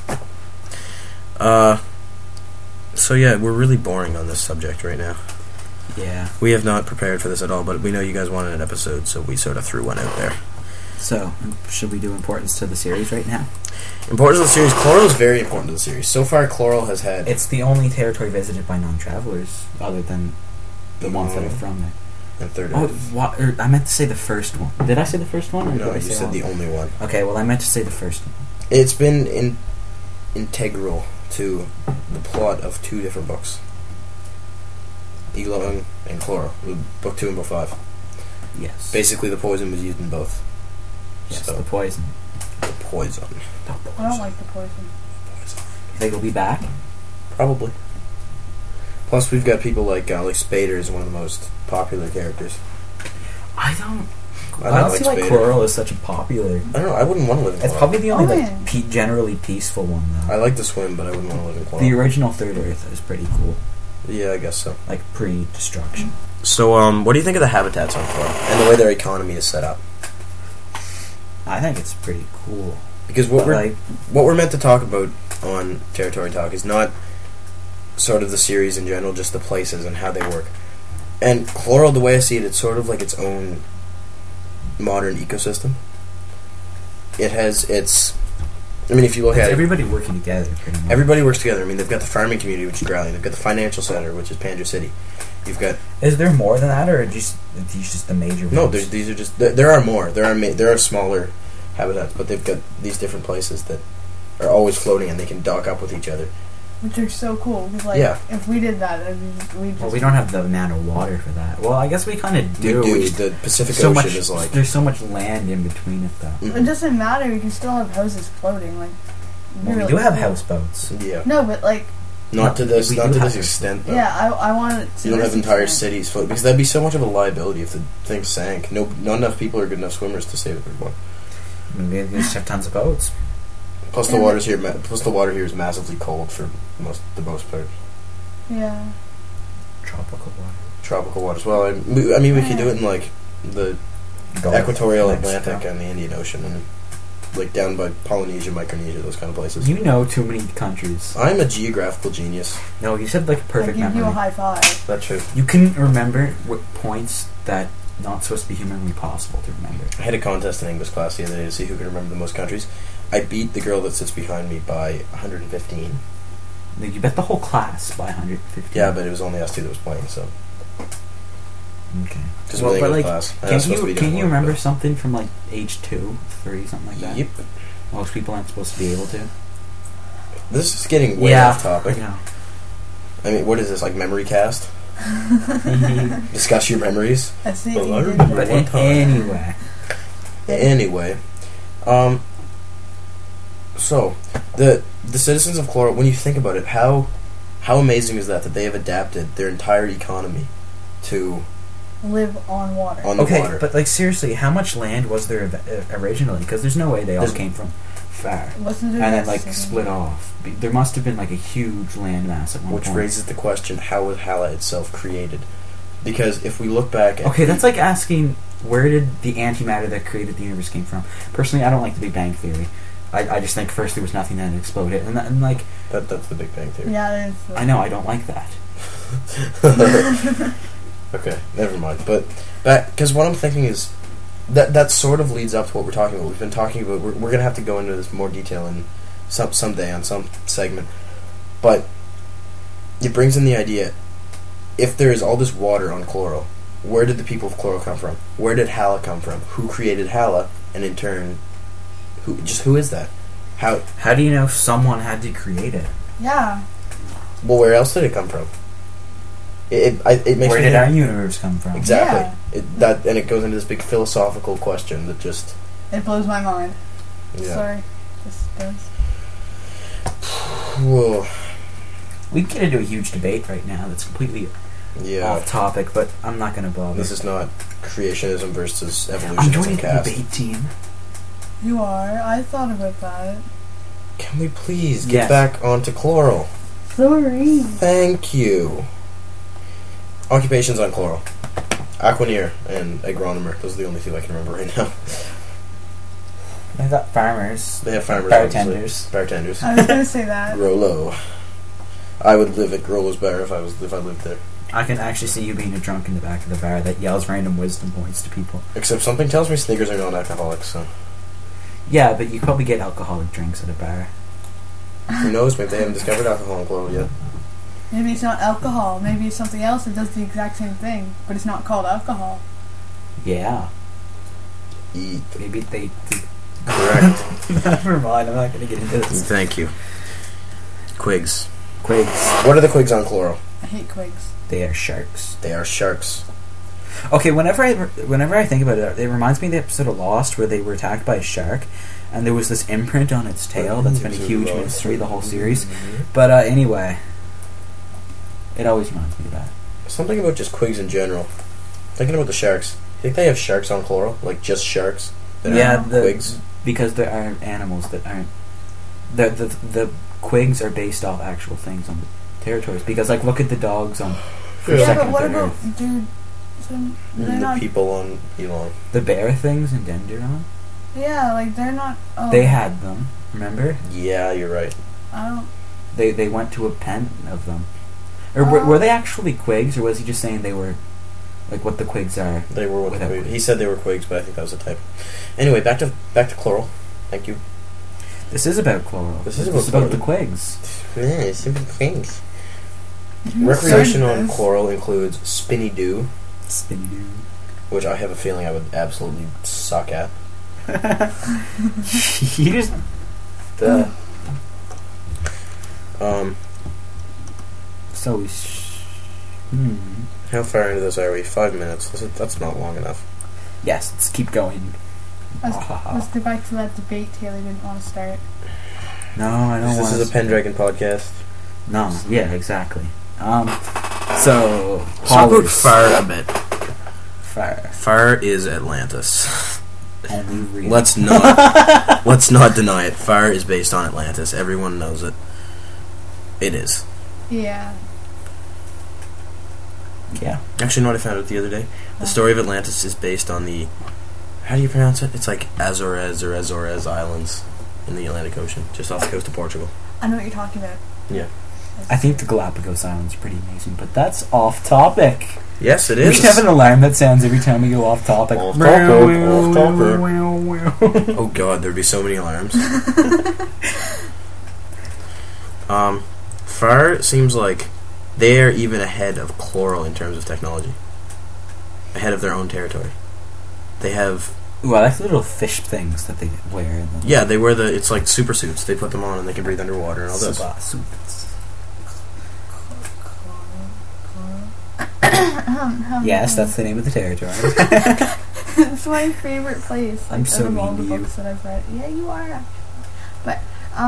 So yeah, we're really boring on this subject right now. Yeah. We have not prepared for this at all, but we know you guys wanted an episode, so we sort of threw one out there. So, should we do importance to the series right now? Importance of the series. Chloral is very important to the series. So far, Chloral has had... It's the only territory visited by non-travelers, other than the ones that are from there. and third Oh, Earth. I meant to say the first one. Did I say the first one? Or No, did I you say said all? the only one. Okay, well, I meant to say the first one. It's been integral to the plot of 2 different books. Eagle and Chloro, book 2 and book 5. Yes. Basically, the poison was used in both. Yes, So, the poison. the poison. I don't like the poison. You think it'll be back? Probably. Plus, we've got people like Spader is one of the most popular characters. I don't like see like Spader. Quirrell is such a popular. I don't know. I wouldn't want to live in It's Chloro. probably the only Oh, like yeah. generally peaceful one though. I like to swim, but I wouldn't want to live in Chloro. The original Third Earth is pretty cool, Yeah, I guess so. like pre-destruction. So, what do you think of the habitats on Chloro and the way their economy is set up? I think it's pretty cool. Because But, like, what we're meant to talk about on Territory Talk is not sort of the series in general, just the places and how they work. And Chloro, the way I see it, it's sort of like its own modern ecosystem. It has its... I mean, if you look it's at it, everybody working together pretty much. everybody works together. I mean, they've got the farming community, which is Growling. They've got the financial center, which is Pandra City. You've got... Is there more than that, or are these just the major No, ones? these are just... There are more. There are smaller habitats, but they've got these different places that are always floating and they can dock up with each other. Which are so cool. Because, like, Yeah. if we did that, we just... Well, we don't have the amount of water for that. Well, I guess we kind of do. We do. We- The Pacific so Ocean much, is like... there's so much land in between it, though. It doesn't matter. We can still have houses floating. Like, Well, we really do have cool. houseboats. Yeah. No, but, like, Not to this We not do to have this this. extent, though. yeah, I want it to... You don't have this entire extent. cities floating, because that'd be so much of a liability if the thing sank. Not enough people are good enough swimmers to save everyone. We just have tons of boats. Plus the water here is massively cold for the most part. Yeah. Tropical water. Tropical waters. Well, I mean, we could do it in like the Gulf, equatorial Mexico. Atlantic and the Indian Ocean, and like down by Polynesia, Micronesia, those kind of places. You know too many countries. I'm a geographical genius. No, you said like a I perfect give you a memory. high five. That's true. You can remember what points that not supposed to be humanly possible to remember. I had a contest in English class the other day to see who could remember the most countries. I beat the girl that sits behind me by 115. Like, you bet the whole class by 150. Yeah, but it was only us two that was playing, so. Okay. Because Well, we're but, in like, class. And I was Can't supposed to be doing you more, remember but- something from like age 2, 3, something like that? Yep. Most people aren't supposed to be able to. This is getting way Yeah. off topic. No. I mean, what is this, like memory cast? Discuss your memories? I see Well, what I you did remember there. But one time. anyway, Anyway, so the citizens of Chloro, when you think about it, how amazing is that they have adapted their entire economy to Live on water. on the okay, water. but like seriously, how much land was there originally? Because there's no way they all There's- came from far Wasn't there and then that like city? split off. There must have been like a huge land mass at one Which point. raises the question: how was Hala itself created? Because if we look back at Okay, that's like asking where did the antimatter that created the universe came from. Personally, I don't like the Big Bang Theory. I just think first there was nothing, then it exploded, and like that's the Big Bang Theory. Yeah, it is. I know I don't like that. Okay, never mind. But because what I'm thinking is that sort of leads up to what we're talking about. We've been talking about. We're gonna have to go into this more detail in someday on some segment. But it brings in the idea: if there is all this water on Chloro, where did the people of Chloro come from? Where did Hala come from? Who created Hala? And in turn, who is that? How do you know someone had to create it? Yeah. Well, where else did it come from? It makes Where me did think- our universe come from? Exactly. Yeah. And it goes into this big philosophical question that just It blows my mind. yeah. Sorry. Just does. Whoa. We can get into a huge debate right now that's completely Yeah. off topic, but I'm not going to bother. This is not creationism versus I'm evolutionism joining the cast. debate team. You are. I thought about that. Can we please Yes. get back onto Chloro? Sorry. Thank you. Occupations on Chloro. Aquaneer and agronomer. Those are the only two I can remember right now. They got farmers. They have farmers. Bartenders. obviously. Bartenders. I was gonna say that. Grolo. I would live at Grolo's bar if I lived there. I can actually see you being a drunk in the back of the bar that yells random wisdom points to people. Except something tells me sneakers are non-alcoholic, so Yeah, but you probably get alcoholic drinks at a bar. who knows? Maybe they haven't discovered alcohol in Chloro yet. Maybe it's not alcohol. Maybe it's something else that does the exact same thing, but it's not called alcohol. Yeah. Eat. Maybe they... Correct. Never mind, I'm not going to get into this. Thank you. Quigs. Quigs. What are the quigs on Chloro? I hate quigs. They are sharks. They are sharks. Okay, whenever I think about it, it reminds me of the episode of Lost where they were attacked by a shark, and there was this imprint on its tail that's been a huge mystery the whole series. But anyway, it always reminds me of that. Something about just quigs in general. Thinking about the sharks. Think they have sharks on Chloro? Like just sharks? That aren't quigs? Because there are animals that aren't... The quigs are based off actual things on the territories. Because, like, look at the dogs on... Yeah, but what about... Dude... they're the not... people on Elon. The bear things in Denderon? Yeah, like, they're not... Oh, they had them, remember? Yeah, you're right. I don't... They went to a pen of them. Or were they actually quigs, or was he just saying they were... Like, what the quigs are? They were what the without quigs. He said they were quigs, but I think that was a type. Anyway, back to Chloro. Thank you. This is about Chloro. This is about the quigs. Yeah, it's about quigs. Who Recreation started on this? Chloro includes Spinny Doo, Spinny Doo. which I have a feeling I would absolutely suck at. You just... So we... How far into this are we? 5 minutes. That's not long enough. Yes, let's keep going. Let's get back to that debate Taylor didn't want to start. No, I don't want This is a Pendragon podcast. No, yeah, exactly. So... Talk about Fire a bit. Fire. Fire is Atlantis. Only real. Let's not deny it. Fire is based on Atlantis. Everyone knows it. It is. Yeah. Yeah. Actually, you know what I found out the other day? The story of Atlantis is based on the... How do you pronounce it? It's like Azores or Azores Islands in the Atlantic Ocean, just off the coast of Portugal. I know what you're talking about. Yeah. I think the Galapagos Islands are pretty amazing, but that's off topic. Yes, it We is. should have an alarm that sounds every time we go off topic. Off topic, off topic. Oh god, there'd be so many alarms. Fire seems like they're even ahead of Chloro in terms of technology. Ahead of their own territory. They have... Ooh, I like the little fish things that they wear. Yeah, they wear the... It's like super suits. They put them on and they can breathe underwater and all this. Yes, that's the name of the territory. It's my favorite place. I'm so out of all mean the to you. books that I've read. Yeah, you are. But,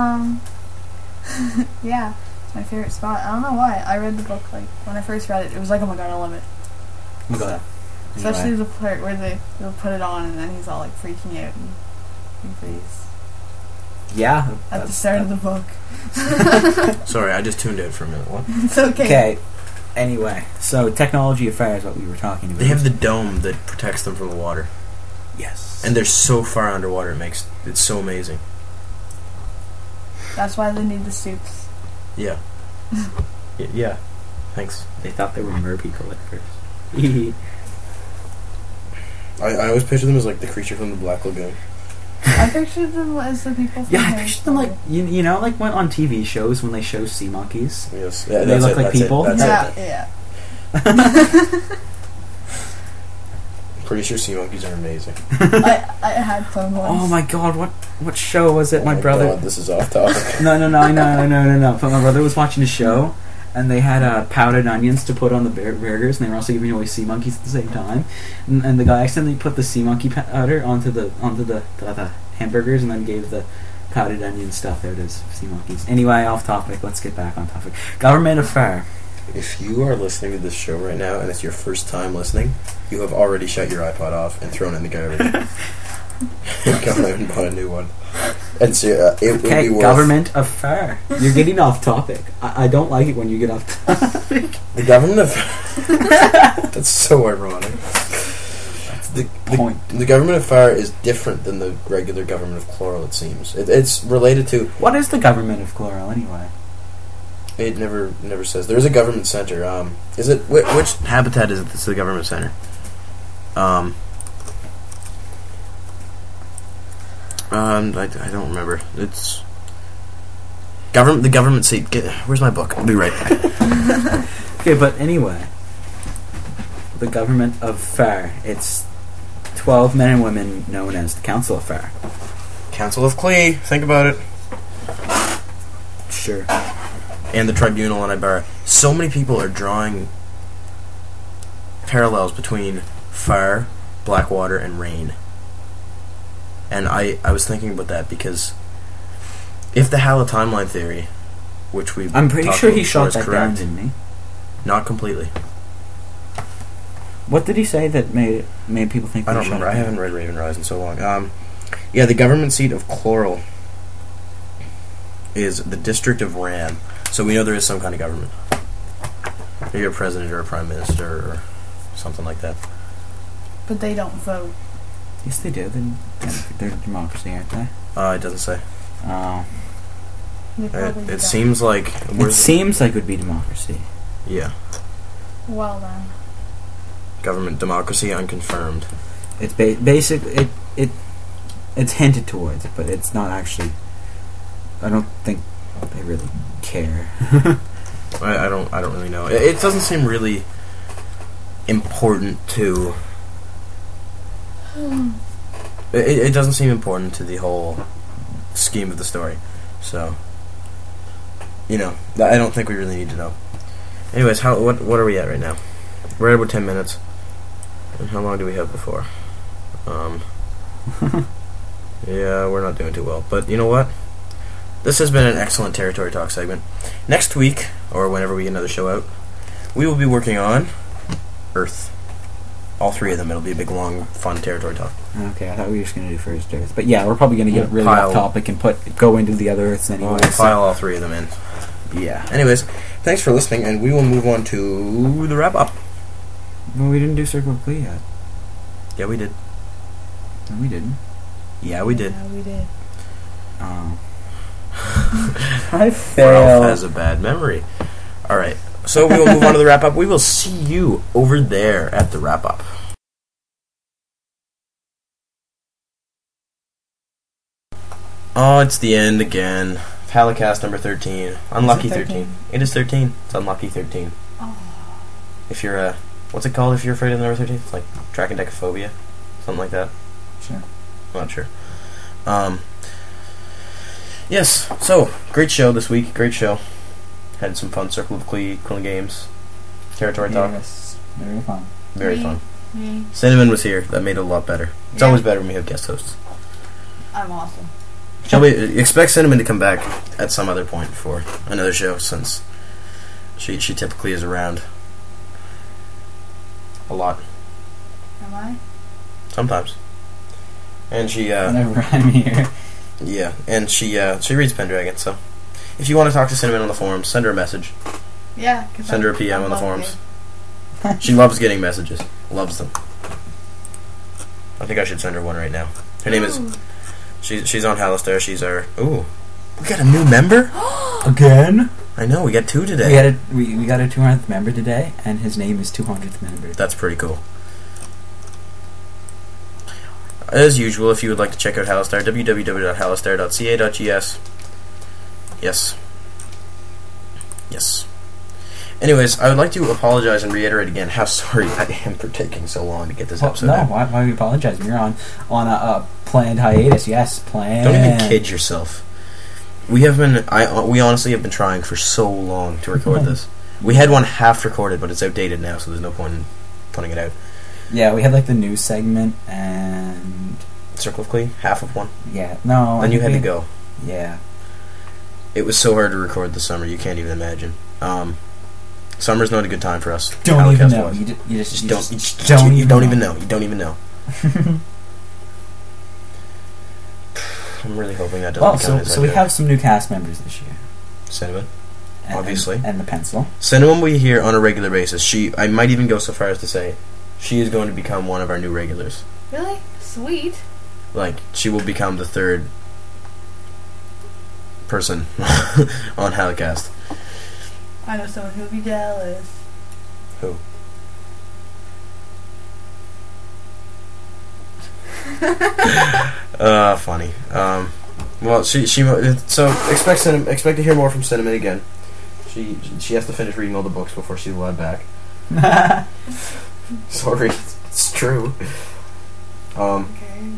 yeah, it's my favorite spot. I don't know why. I read the book, like, when I first read it, it was like, oh my god, I love it. Oh my god. Especially the part where they'll put it on and then he's all, like, freaking out and he's Yeah. at the start of the book. Sorry, I just tuned out for a minute. What? It's okay. Okay. Anyway, so technology of fire is what we were talking about. They have the dome that protects them from the water. Yes. And they're so far underwater, it's so amazing. That's why they need the suits. Yeah. Yeah. Thanks. They thought they were mer people at first. I always picture them as like the creature from the Black Lagoon. I pictured them as the people from Yeah, I Harry pictured them like Potter. you know, like when on TV shows when they show sea monkeys. Yes. Yeah, They look like people? That's Yeah, it. yeah. Pretty sure sea monkeys are amazing. I had fun once. Oh my god, what show was it? Oh my brother. God, this is off topic. No. But my brother was watching a show, and they had powdered onions to put on the burgers, and they were also giving away sea monkeys at the same time. And the guy accidentally put the sea monkey powder onto the hamburgers, and then gave the powdered onion stuff out as sea monkeys. Anyway, off topic. Let's get back on topic. Government of fire. If you are listening to this show right now and it's your first time listening, you have already shut your iPod off and thrown it in the garbage. Gone out and bought a new one. And so it would be worth... Government of fire. You're getting off topic. I don't like it when you get off topic. The government of... That's so ironic. The government of fire is different than the regular government of Chloro, it seems. It's related to... What is the government of Chloro, anyway? It never says. There is a government center. Is it... Which habitat is it that's the government center? I don't remember. It's... The government seat. Where's my book? I'll be right back. Okay, but anyway, the government of Far. It's 12 men and women known as the Council of Far. Council of Clee. Think about it. Sure. And the Tribunal in Ibarra. So many people are drawing parallels between Far, Blackwater, and Rain. And I was thinking about that because if the Hala timeline theory, which we I'm pretty talked sure about he before, shot is that down, correct, didn't he? not completely. What did he say that made people think? I that don't he shot remember. it I down? haven't read Raven Rise in so long. Yeah, the government seat of Chloral is the District of Ram. So we know there is some kind of government. Maybe a president or a prime minister or something like that. But they don't vote. Yes, they do. They're a democracy, aren't they? It doesn't say. Oh. They probably It don't. seems like... It seems like it would be democracy. Yeah. Well then. Government democracy unconfirmed. It's basic. It's hinted towards it, but it's not actually. I don't think they really care. I don't really know. It doesn't seem really important to... It doesn't seem important to the whole scheme of the story. So, I don't think we really need to know. Anyways, what are we at right now? We're at about 10 minutes. And how long do we have before? Yeah, we're not doing too well. But you know what? This has been an excellent Territory Talk segment. Next week, or whenever we get another show out, we will be working on Earth. All three of them. It'll be a big, long, fun Territory Talk. Okay, I thought we were just going to do first Earth, but yeah, we're probably going to get really Pile- off topic and go into the other Earths anyway. We'll file all three of them in. Yeah. Anyways, thanks for listening, and we will move on to the wrap-up. Well, we didn't do Circle of Glee yet. Yeah, we did. No, we didn't. Yeah, we did. Yeah, we did. Oh. I Ralph failed. has a bad memory. Alright, so we will move on to the wrap-up. We will see you over there at the wrap-up. Oh, it's the end again. Halicast number 13. Unlucky Is it 13. It is 13. It's unlucky 13. Oh. If you're what's it called if you're afraid of the number 13? It's like tracheodecaphobia. Something like that. Sure. I'm not sure. Yes, so, great show this week. Great show. Had some fun Circle of Glee games. Territory Talk. Yes. Very fun. Very Me. fun. Me. Cinnamon was here. That made it a lot better. It's Yeah. always better when we have guest hosts. I'm awesome. Shall we expect Cinnamon to come back at some other point for another show, since she typically is around a lot. Am I? Sometimes. And she Whenever I'm here. yeah, and she reads Pendragon, so if you want to talk to Cinnamon on the forums, send her a message. Yeah. Send her a PM on the love forums. you. She loves getting messages. Loves them. I think I should send her one right now. Her name is... Ooh. She's on Halistar. She's our... Ooh. We got a new member? Again? I know, we got two today. We got a 200th member today, and his name is 200th member. That's pretty cool. As usual, if you would like to check out Halistar, www.halistar.ca.gs. Yes. Yes. Anyways, I would like to apologize and reiterate again how sorry I am for taking so long to get this episode no, out. why are we apologizing? You're on a planned hiatus. Yes, planned. Don't even kid yourself. We have been... we honestly have been trying for so long to record this. We had one half recorded, but it's outdated now, so there's no point in putting it out. Yeah, we had like the news segment and... Circle of Glee, half of one. Yeah, no. Then I you think had to go. Yeah. It was so hard to record this summer, you can't even imagine. Summer's not a good time for us. Don't even know. Halicast-wise. You just You don't even know. You don't even know. I'm really hoping that doesn't Well, count as so we have some new cast members this year. Cinnamon. And- Obviously. And the pencil. Cinnamon we hear on a regular basis. I might even go so far as to say she is going to become one of our new regulars. Really? Sweet. Like, she will become the third person on Halicast. I know someone who'll be jealous. Who? Funny. Well, she so expect to hear more from Cinnamon again. She has to finish reading all the books before she's allowed back. Sorry, it's true. Okay.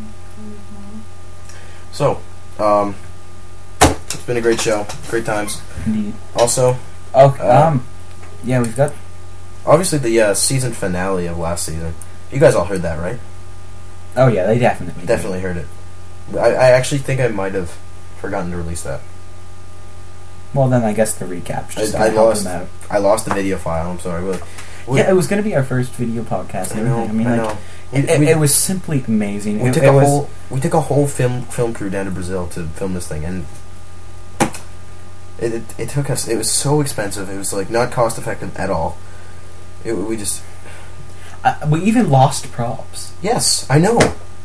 So, it's been a great show, great times. Indeed. Also, yeah, we've got. obviously the season finale of last season. You guys all heard that, right? Oh yeah, they definitely. Definitely heard it. I actually think I might have forgotten to release that. Well, then I guess the recap's just I gonna help lost. them out. I lost the video file. I'm sorry. Yeah, it was going to be our first video podcast. And everything. I mean, like, know. it was simply amazing. We took a whole film crew down to Brazil to film this thing, and it took us. It was so expensive. It was like not cost effective at all. We even lost props. Yes, I know.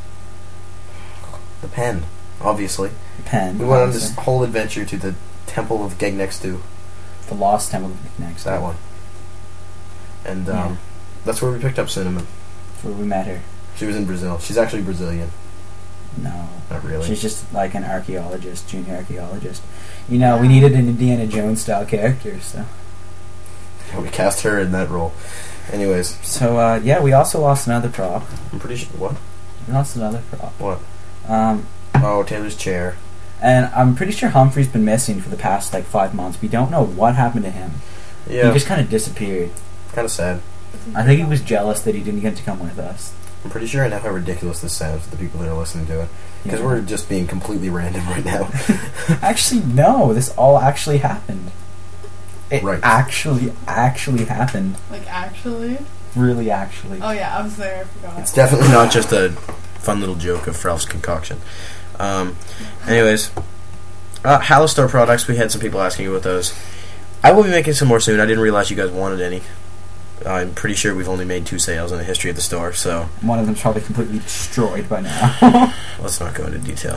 The pen, obviously. The pen. We went on this whole adventure to the Temple of Gegnex-2. The Lost Temple of Gegnex. That one. And Yeah. that's where we picked up Cinnamon. That's where we met her. She was in Brazil. She's actually Brazilian. No. Not really. She's just like an archaeologist, junior archaeologist. You know, we needed an Indiana Jones style character, so. We cast her in that role. Anyways. So, yeah, we also lost another prop. I'm pretty sure. What? We lost another prop. What? Um, Taylor's chair. and I'm pretty sure Humphrey's been missing for the past, 5 months. We don't know what happened to him. Yeah. He just kind of disappeared. Kind of sad. I think he was jealous that he didn't get to come with us. I'm pretty sure I know how ridiculous this sounds to the people that are listening to it. Because Yeah. we're just being completely random right now. Actually, no. This all actually happened. It Right. actually happened. Like, actually? Really, actually. Oh, yeah, I was there. I forgot. It's definitely not just a fun little joke of Ralph's concoction. Anyways, Hallistar products. We had some people asking about those. I will be making some more soon. I didn't realize you guys wanted any. I'm pretty sure we've only made 2 sales in the history of the store, so One of them's probably completely destroyed by now. let's not go into detail.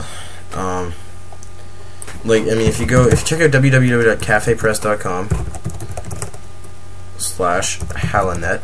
If you check out www.cafepress.com/Halanet,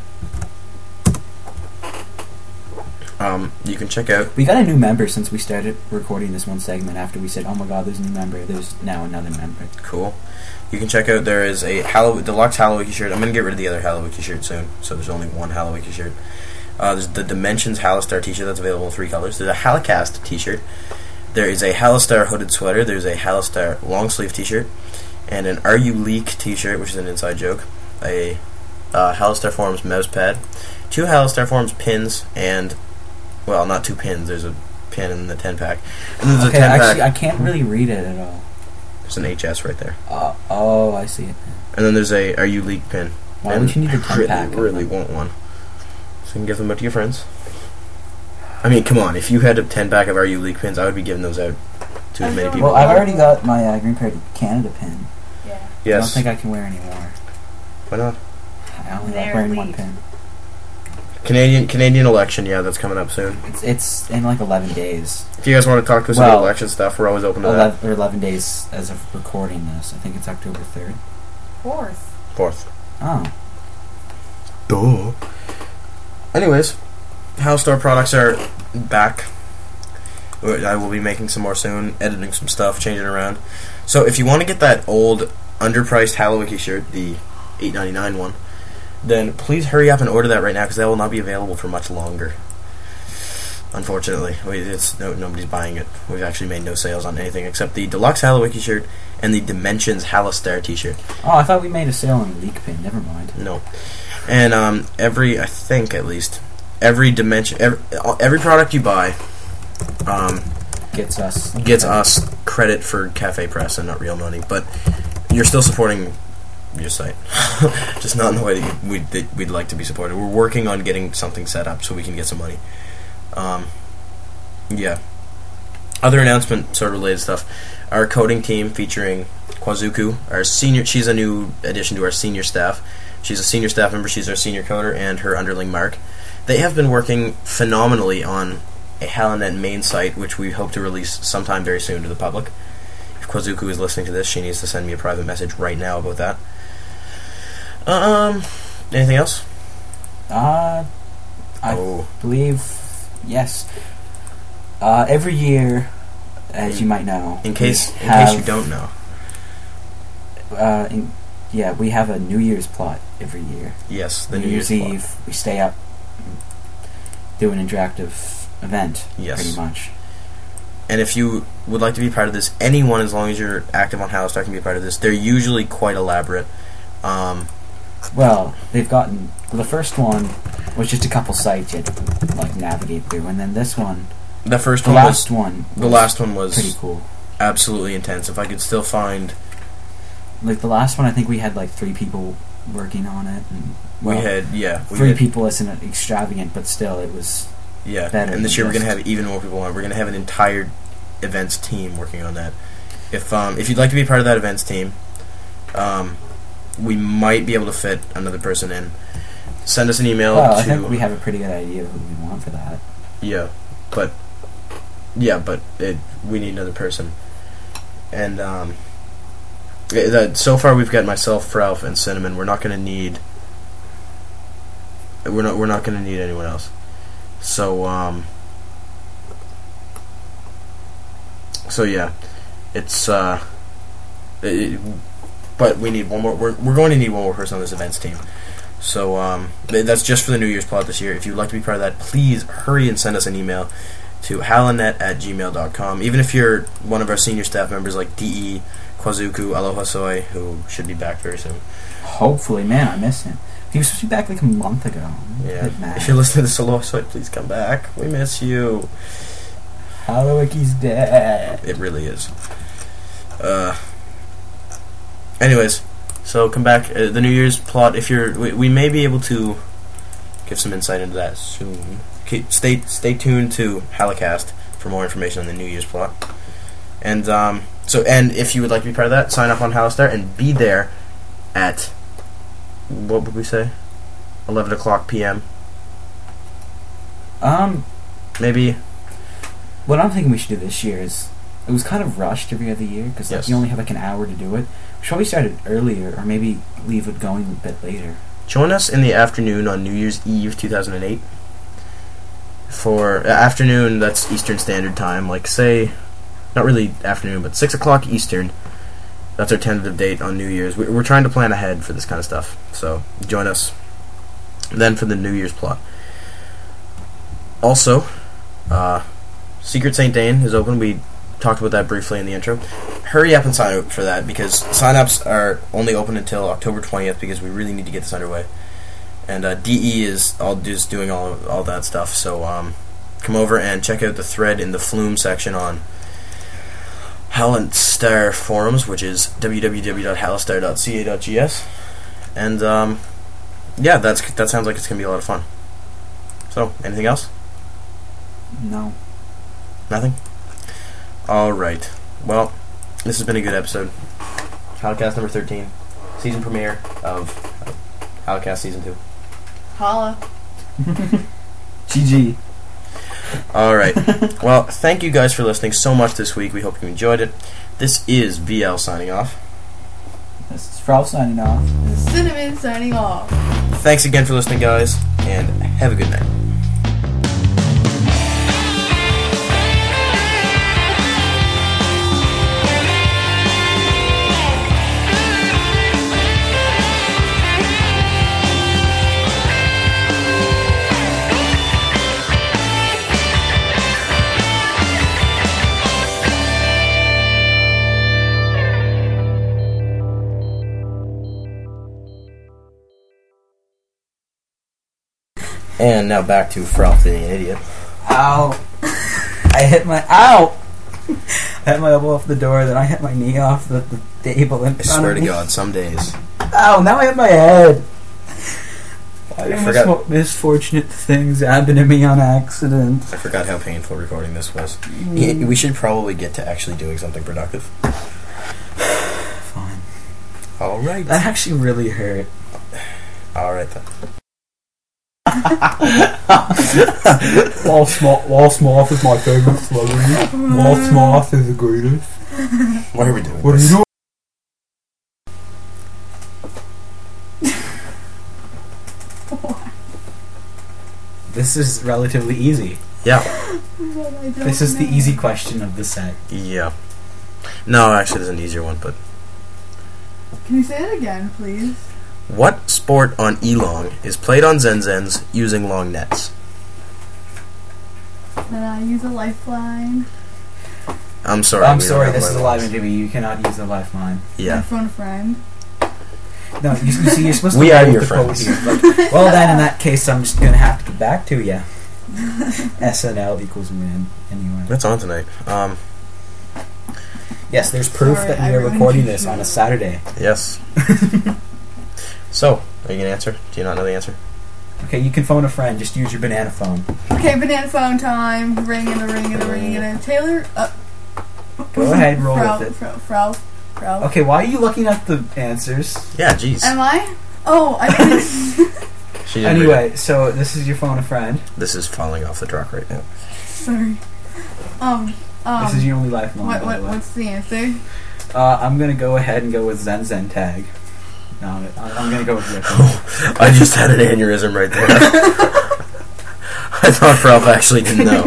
you can check out. We got a new member since we started recording this one segment. After we said, "Oh my God, there's a new member." There's now another member. Cool. You can check out. There is a deluxe Halloween shirt. I'm gonna get rid of the other Halloween shirt soon, so there's only one Halloween shirt. There's the Dimensions Hallistar t-shirt that's available in 3 colors. There's a Halicast t-shirt. There is a Hallistar hooded sweater. There's a Hallistar long sleeve t-shirt, and an Are You Leak t-shirt, which is an inside joke. A Hallistar Forums mouse pad, 2 Hallistar Forums pins, and not 2 pins. There's a pin in the 10-pack. And there's Okay, a 10-pack. actually, I can't really read it at all. There's an HS right there. Oh, I see it. And then there's a Are You Leak pin. Why would you need a 10-pack? Really want one. So you can give them out to your friends. I mean, come on. If you had a 10-pack of Are You Leak pins, I would be giving those out to as many people. Well, I've already got my Green Party Canada pin. Yeah. Yes. I don't think I can wear any more. Why not? I only They're like wearing elite. one pin. Canadian election, yeah, that's coming up soon. It's in 11 days. If you guys want to talk to us about election stuff, we're always open to that. 11 days as of recording this. I think it's October 3rd. 4th. Oh. Duh. Anyways, Hallistar products are back. I will be making some more soon, editing some stuff, changing around. So if you want to get that old, underpriced Halloween shirt, the $8.99 one, then please hurry up and order that right now, because that will not be available for much longer. Unfortunately, nobody's buying it. We've actually made no sales on anything except the deluxe Halloween shirt and the Dimensions Hallistar t-shirt. Oh, I thought we made a sale on a leak pin. Never mind. No. And every dimension, every product you buy, Gets us credit for Cafe Press and not real money, but you're still supporting your site, just not in the way that we'd like to be supported. We're working on getting something set up so we can get some money. Yeah. Other announcement sort of related stuff. Our coding team featuring Kwazuku, our senior. She's a new addition to our senior staff. She's a senior staff member. She's our senior coder, and her underling Mark. They have been working phenomenally on a Halanet main site, which we hope to release sometime very soon to the public. If Kwazuku is listening to this, she needs to send me a private message right now about that. Anything else? I believe, yes. Every year, as you might know, In case we you don't know. we have a New Year's plot every year. Yes, the New Year's plot. Eve, we stay up, do an interactive event, Yes. pretty much. And if you would like to be part of this, anyone, as long as you're active on Halistar, can be a part of this. They're usually quite elaborate. Well, they've gotten... The first one was just a couple sites you had to like, navigate through, and then this one... The last one was pretty cool. Absolutely intense. If I could still find... Like, the last one, I think we had, like, 3 people working on it. And, well, three people isn't extravagant, but still, it was... Yeah, better and this than year we're going to just- have even more people on. We're going to have an entire events team working on that. If you'd like to be part of that events team, we might be able to fit another person in. Send us an email Well, to... I think we have a pretty good idea of who we want for that. Yeah, but we need another person. And so far we've got myself, Ralph, and Cinnamon. We're not going to need... We're not going to need anyone else. So yeah, it's but we need one more. We're going to need one more person on this events team. So that's just for the New Year's plot this year. If you'd like to be part of that, please hurry and send us an email to halanet@gmail.com. Even if you're one of our senior staff members like DE, Kwazuku, Aloha Soy, who should be back very soon. Hopefully, man, I miss him. He was supposed to be back like a month ago. I'm a bit mad. If you're listening to this Aloha Soy, please come back. We miss you. Halowiki's dead. It really is. Anyways, so come back. The New Year's plot. If we may be able to give some insight into that soon. Stay tuned to Halicast for more information on the New Year's plot. And and if you would like to be part of that, sign up on Halistar and be there at, what would we say, 11 o'clock p.m. Maybe. What I'm thinking we should do this year is, it was kind of rushed every other year because Yes. you only have like an hour to do it. We should probably start it earlier, or maybe leave it going a bit later. Join us in the afternoon on New Year's Eve 2008. For afternoon, that's Eastern Standard Time. Like, say, not really afternoon, but 6 o'clock Eastern. That's our tentative date on New Year's. We're trying to plan ahead for this kind of stuff. So, join us then for the New Year's plot. Also, Secret St. Dane is open. We talked about that briefly in the intro. Hurry up and sign up for that, because sign-ups are only open until October 20th, because we really need to get this underway. And DE is just doing all that stuff. So come over and check out the thread in the Flume section on Halistar forums, which is www.halistar.ca.gs. And that sounds like it's going to be a lot of fun. So, anything else? No. Nothing? Alright. Well, this has been a good episode. Halicast number 13. Season premiere of Halicast Season 2. Holla. GG. Alright. Well, thank you guys for listening so much this week. We hope you enjoyed it. This is VL signing off. This is Frau signing off. Cinnamon signing off. Thanks again for listening, guys, and have a good night. And now back to Fralf the Idiot. Ow. I hit my... Ow! I hit my elbow off the door, then I hit my knee off the table in I front swear of to me. God, some days. Ow, now I hit my head. I forgot. Misfortunate things happen to me on accident. I forgot how painful recording this was. Yeah, we should probably get to actually doing something productive. Fine. Alright. That actually really hurt. Alright then. Lost Moth is my favourite celebrity. Lost Moth is the greatest. Why are we doing What are this? you doing? This is relatively easy. Yeah. But I don't This is the know. easy question of the set. Yeah. No, actually, there's an easier one, but... Can you say it again, please? What sport on Elong is played on Zen-Zens using long nets? Then I use a lifeline. I'm sorry. I'm we don't sorry, have this is a live lifelines. interview. You cannot use the lifeline. I Yeah. phone a friend. No, you see, you're supposed to We go are with your the code friends. here. Like, well, then in that case, I'm just gonna have to get back to you. SNL equals win. Anyway. That's on tonight. Yes, there's proof Sorry, that I we are ruined recording your this on a show. Saturday. Yes. So, are you going to answer? Do you not know the answer? Okay, you can phone a friend. Just use your banana phone. Okay, banana phone time. Ring and a ring and a ring and a Taylor. Go ahead, roll Frau, with it. Frau. Okay, why are you looking at the answers? Yeah, jeez. Am I? Oh, I didn't. She didn't read Anyway, so this is your phone a friend. it. This is falling off the truck right now. Sorry. This is your only lifeline. by the way. What's the answer? I'm gonna go ahead and go with Zen Zen Tag. No, I'm gonna go with Rick. I just had an aneurysm right there. I thought Ralph actually didn't know.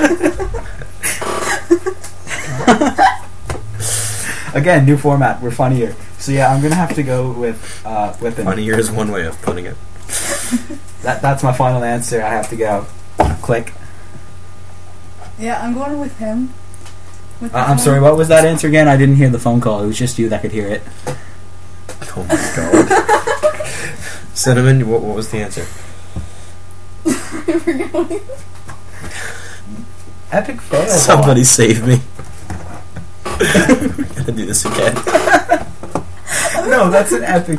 Again, new format. We're funnier. So yeah, I'm gonna have to go with him. Funnier is one way of putting it. That's my final answer. I have to go. Click. Yeah, I'm going with him. With this I'm one. sorry. What was that answer again? I didn't hear the phone call. It was just you that could hear it. Oh my god. Cinnamon, what was the answer? Epic fail. Somebody save me. We're gonna do this again. No, that's an epic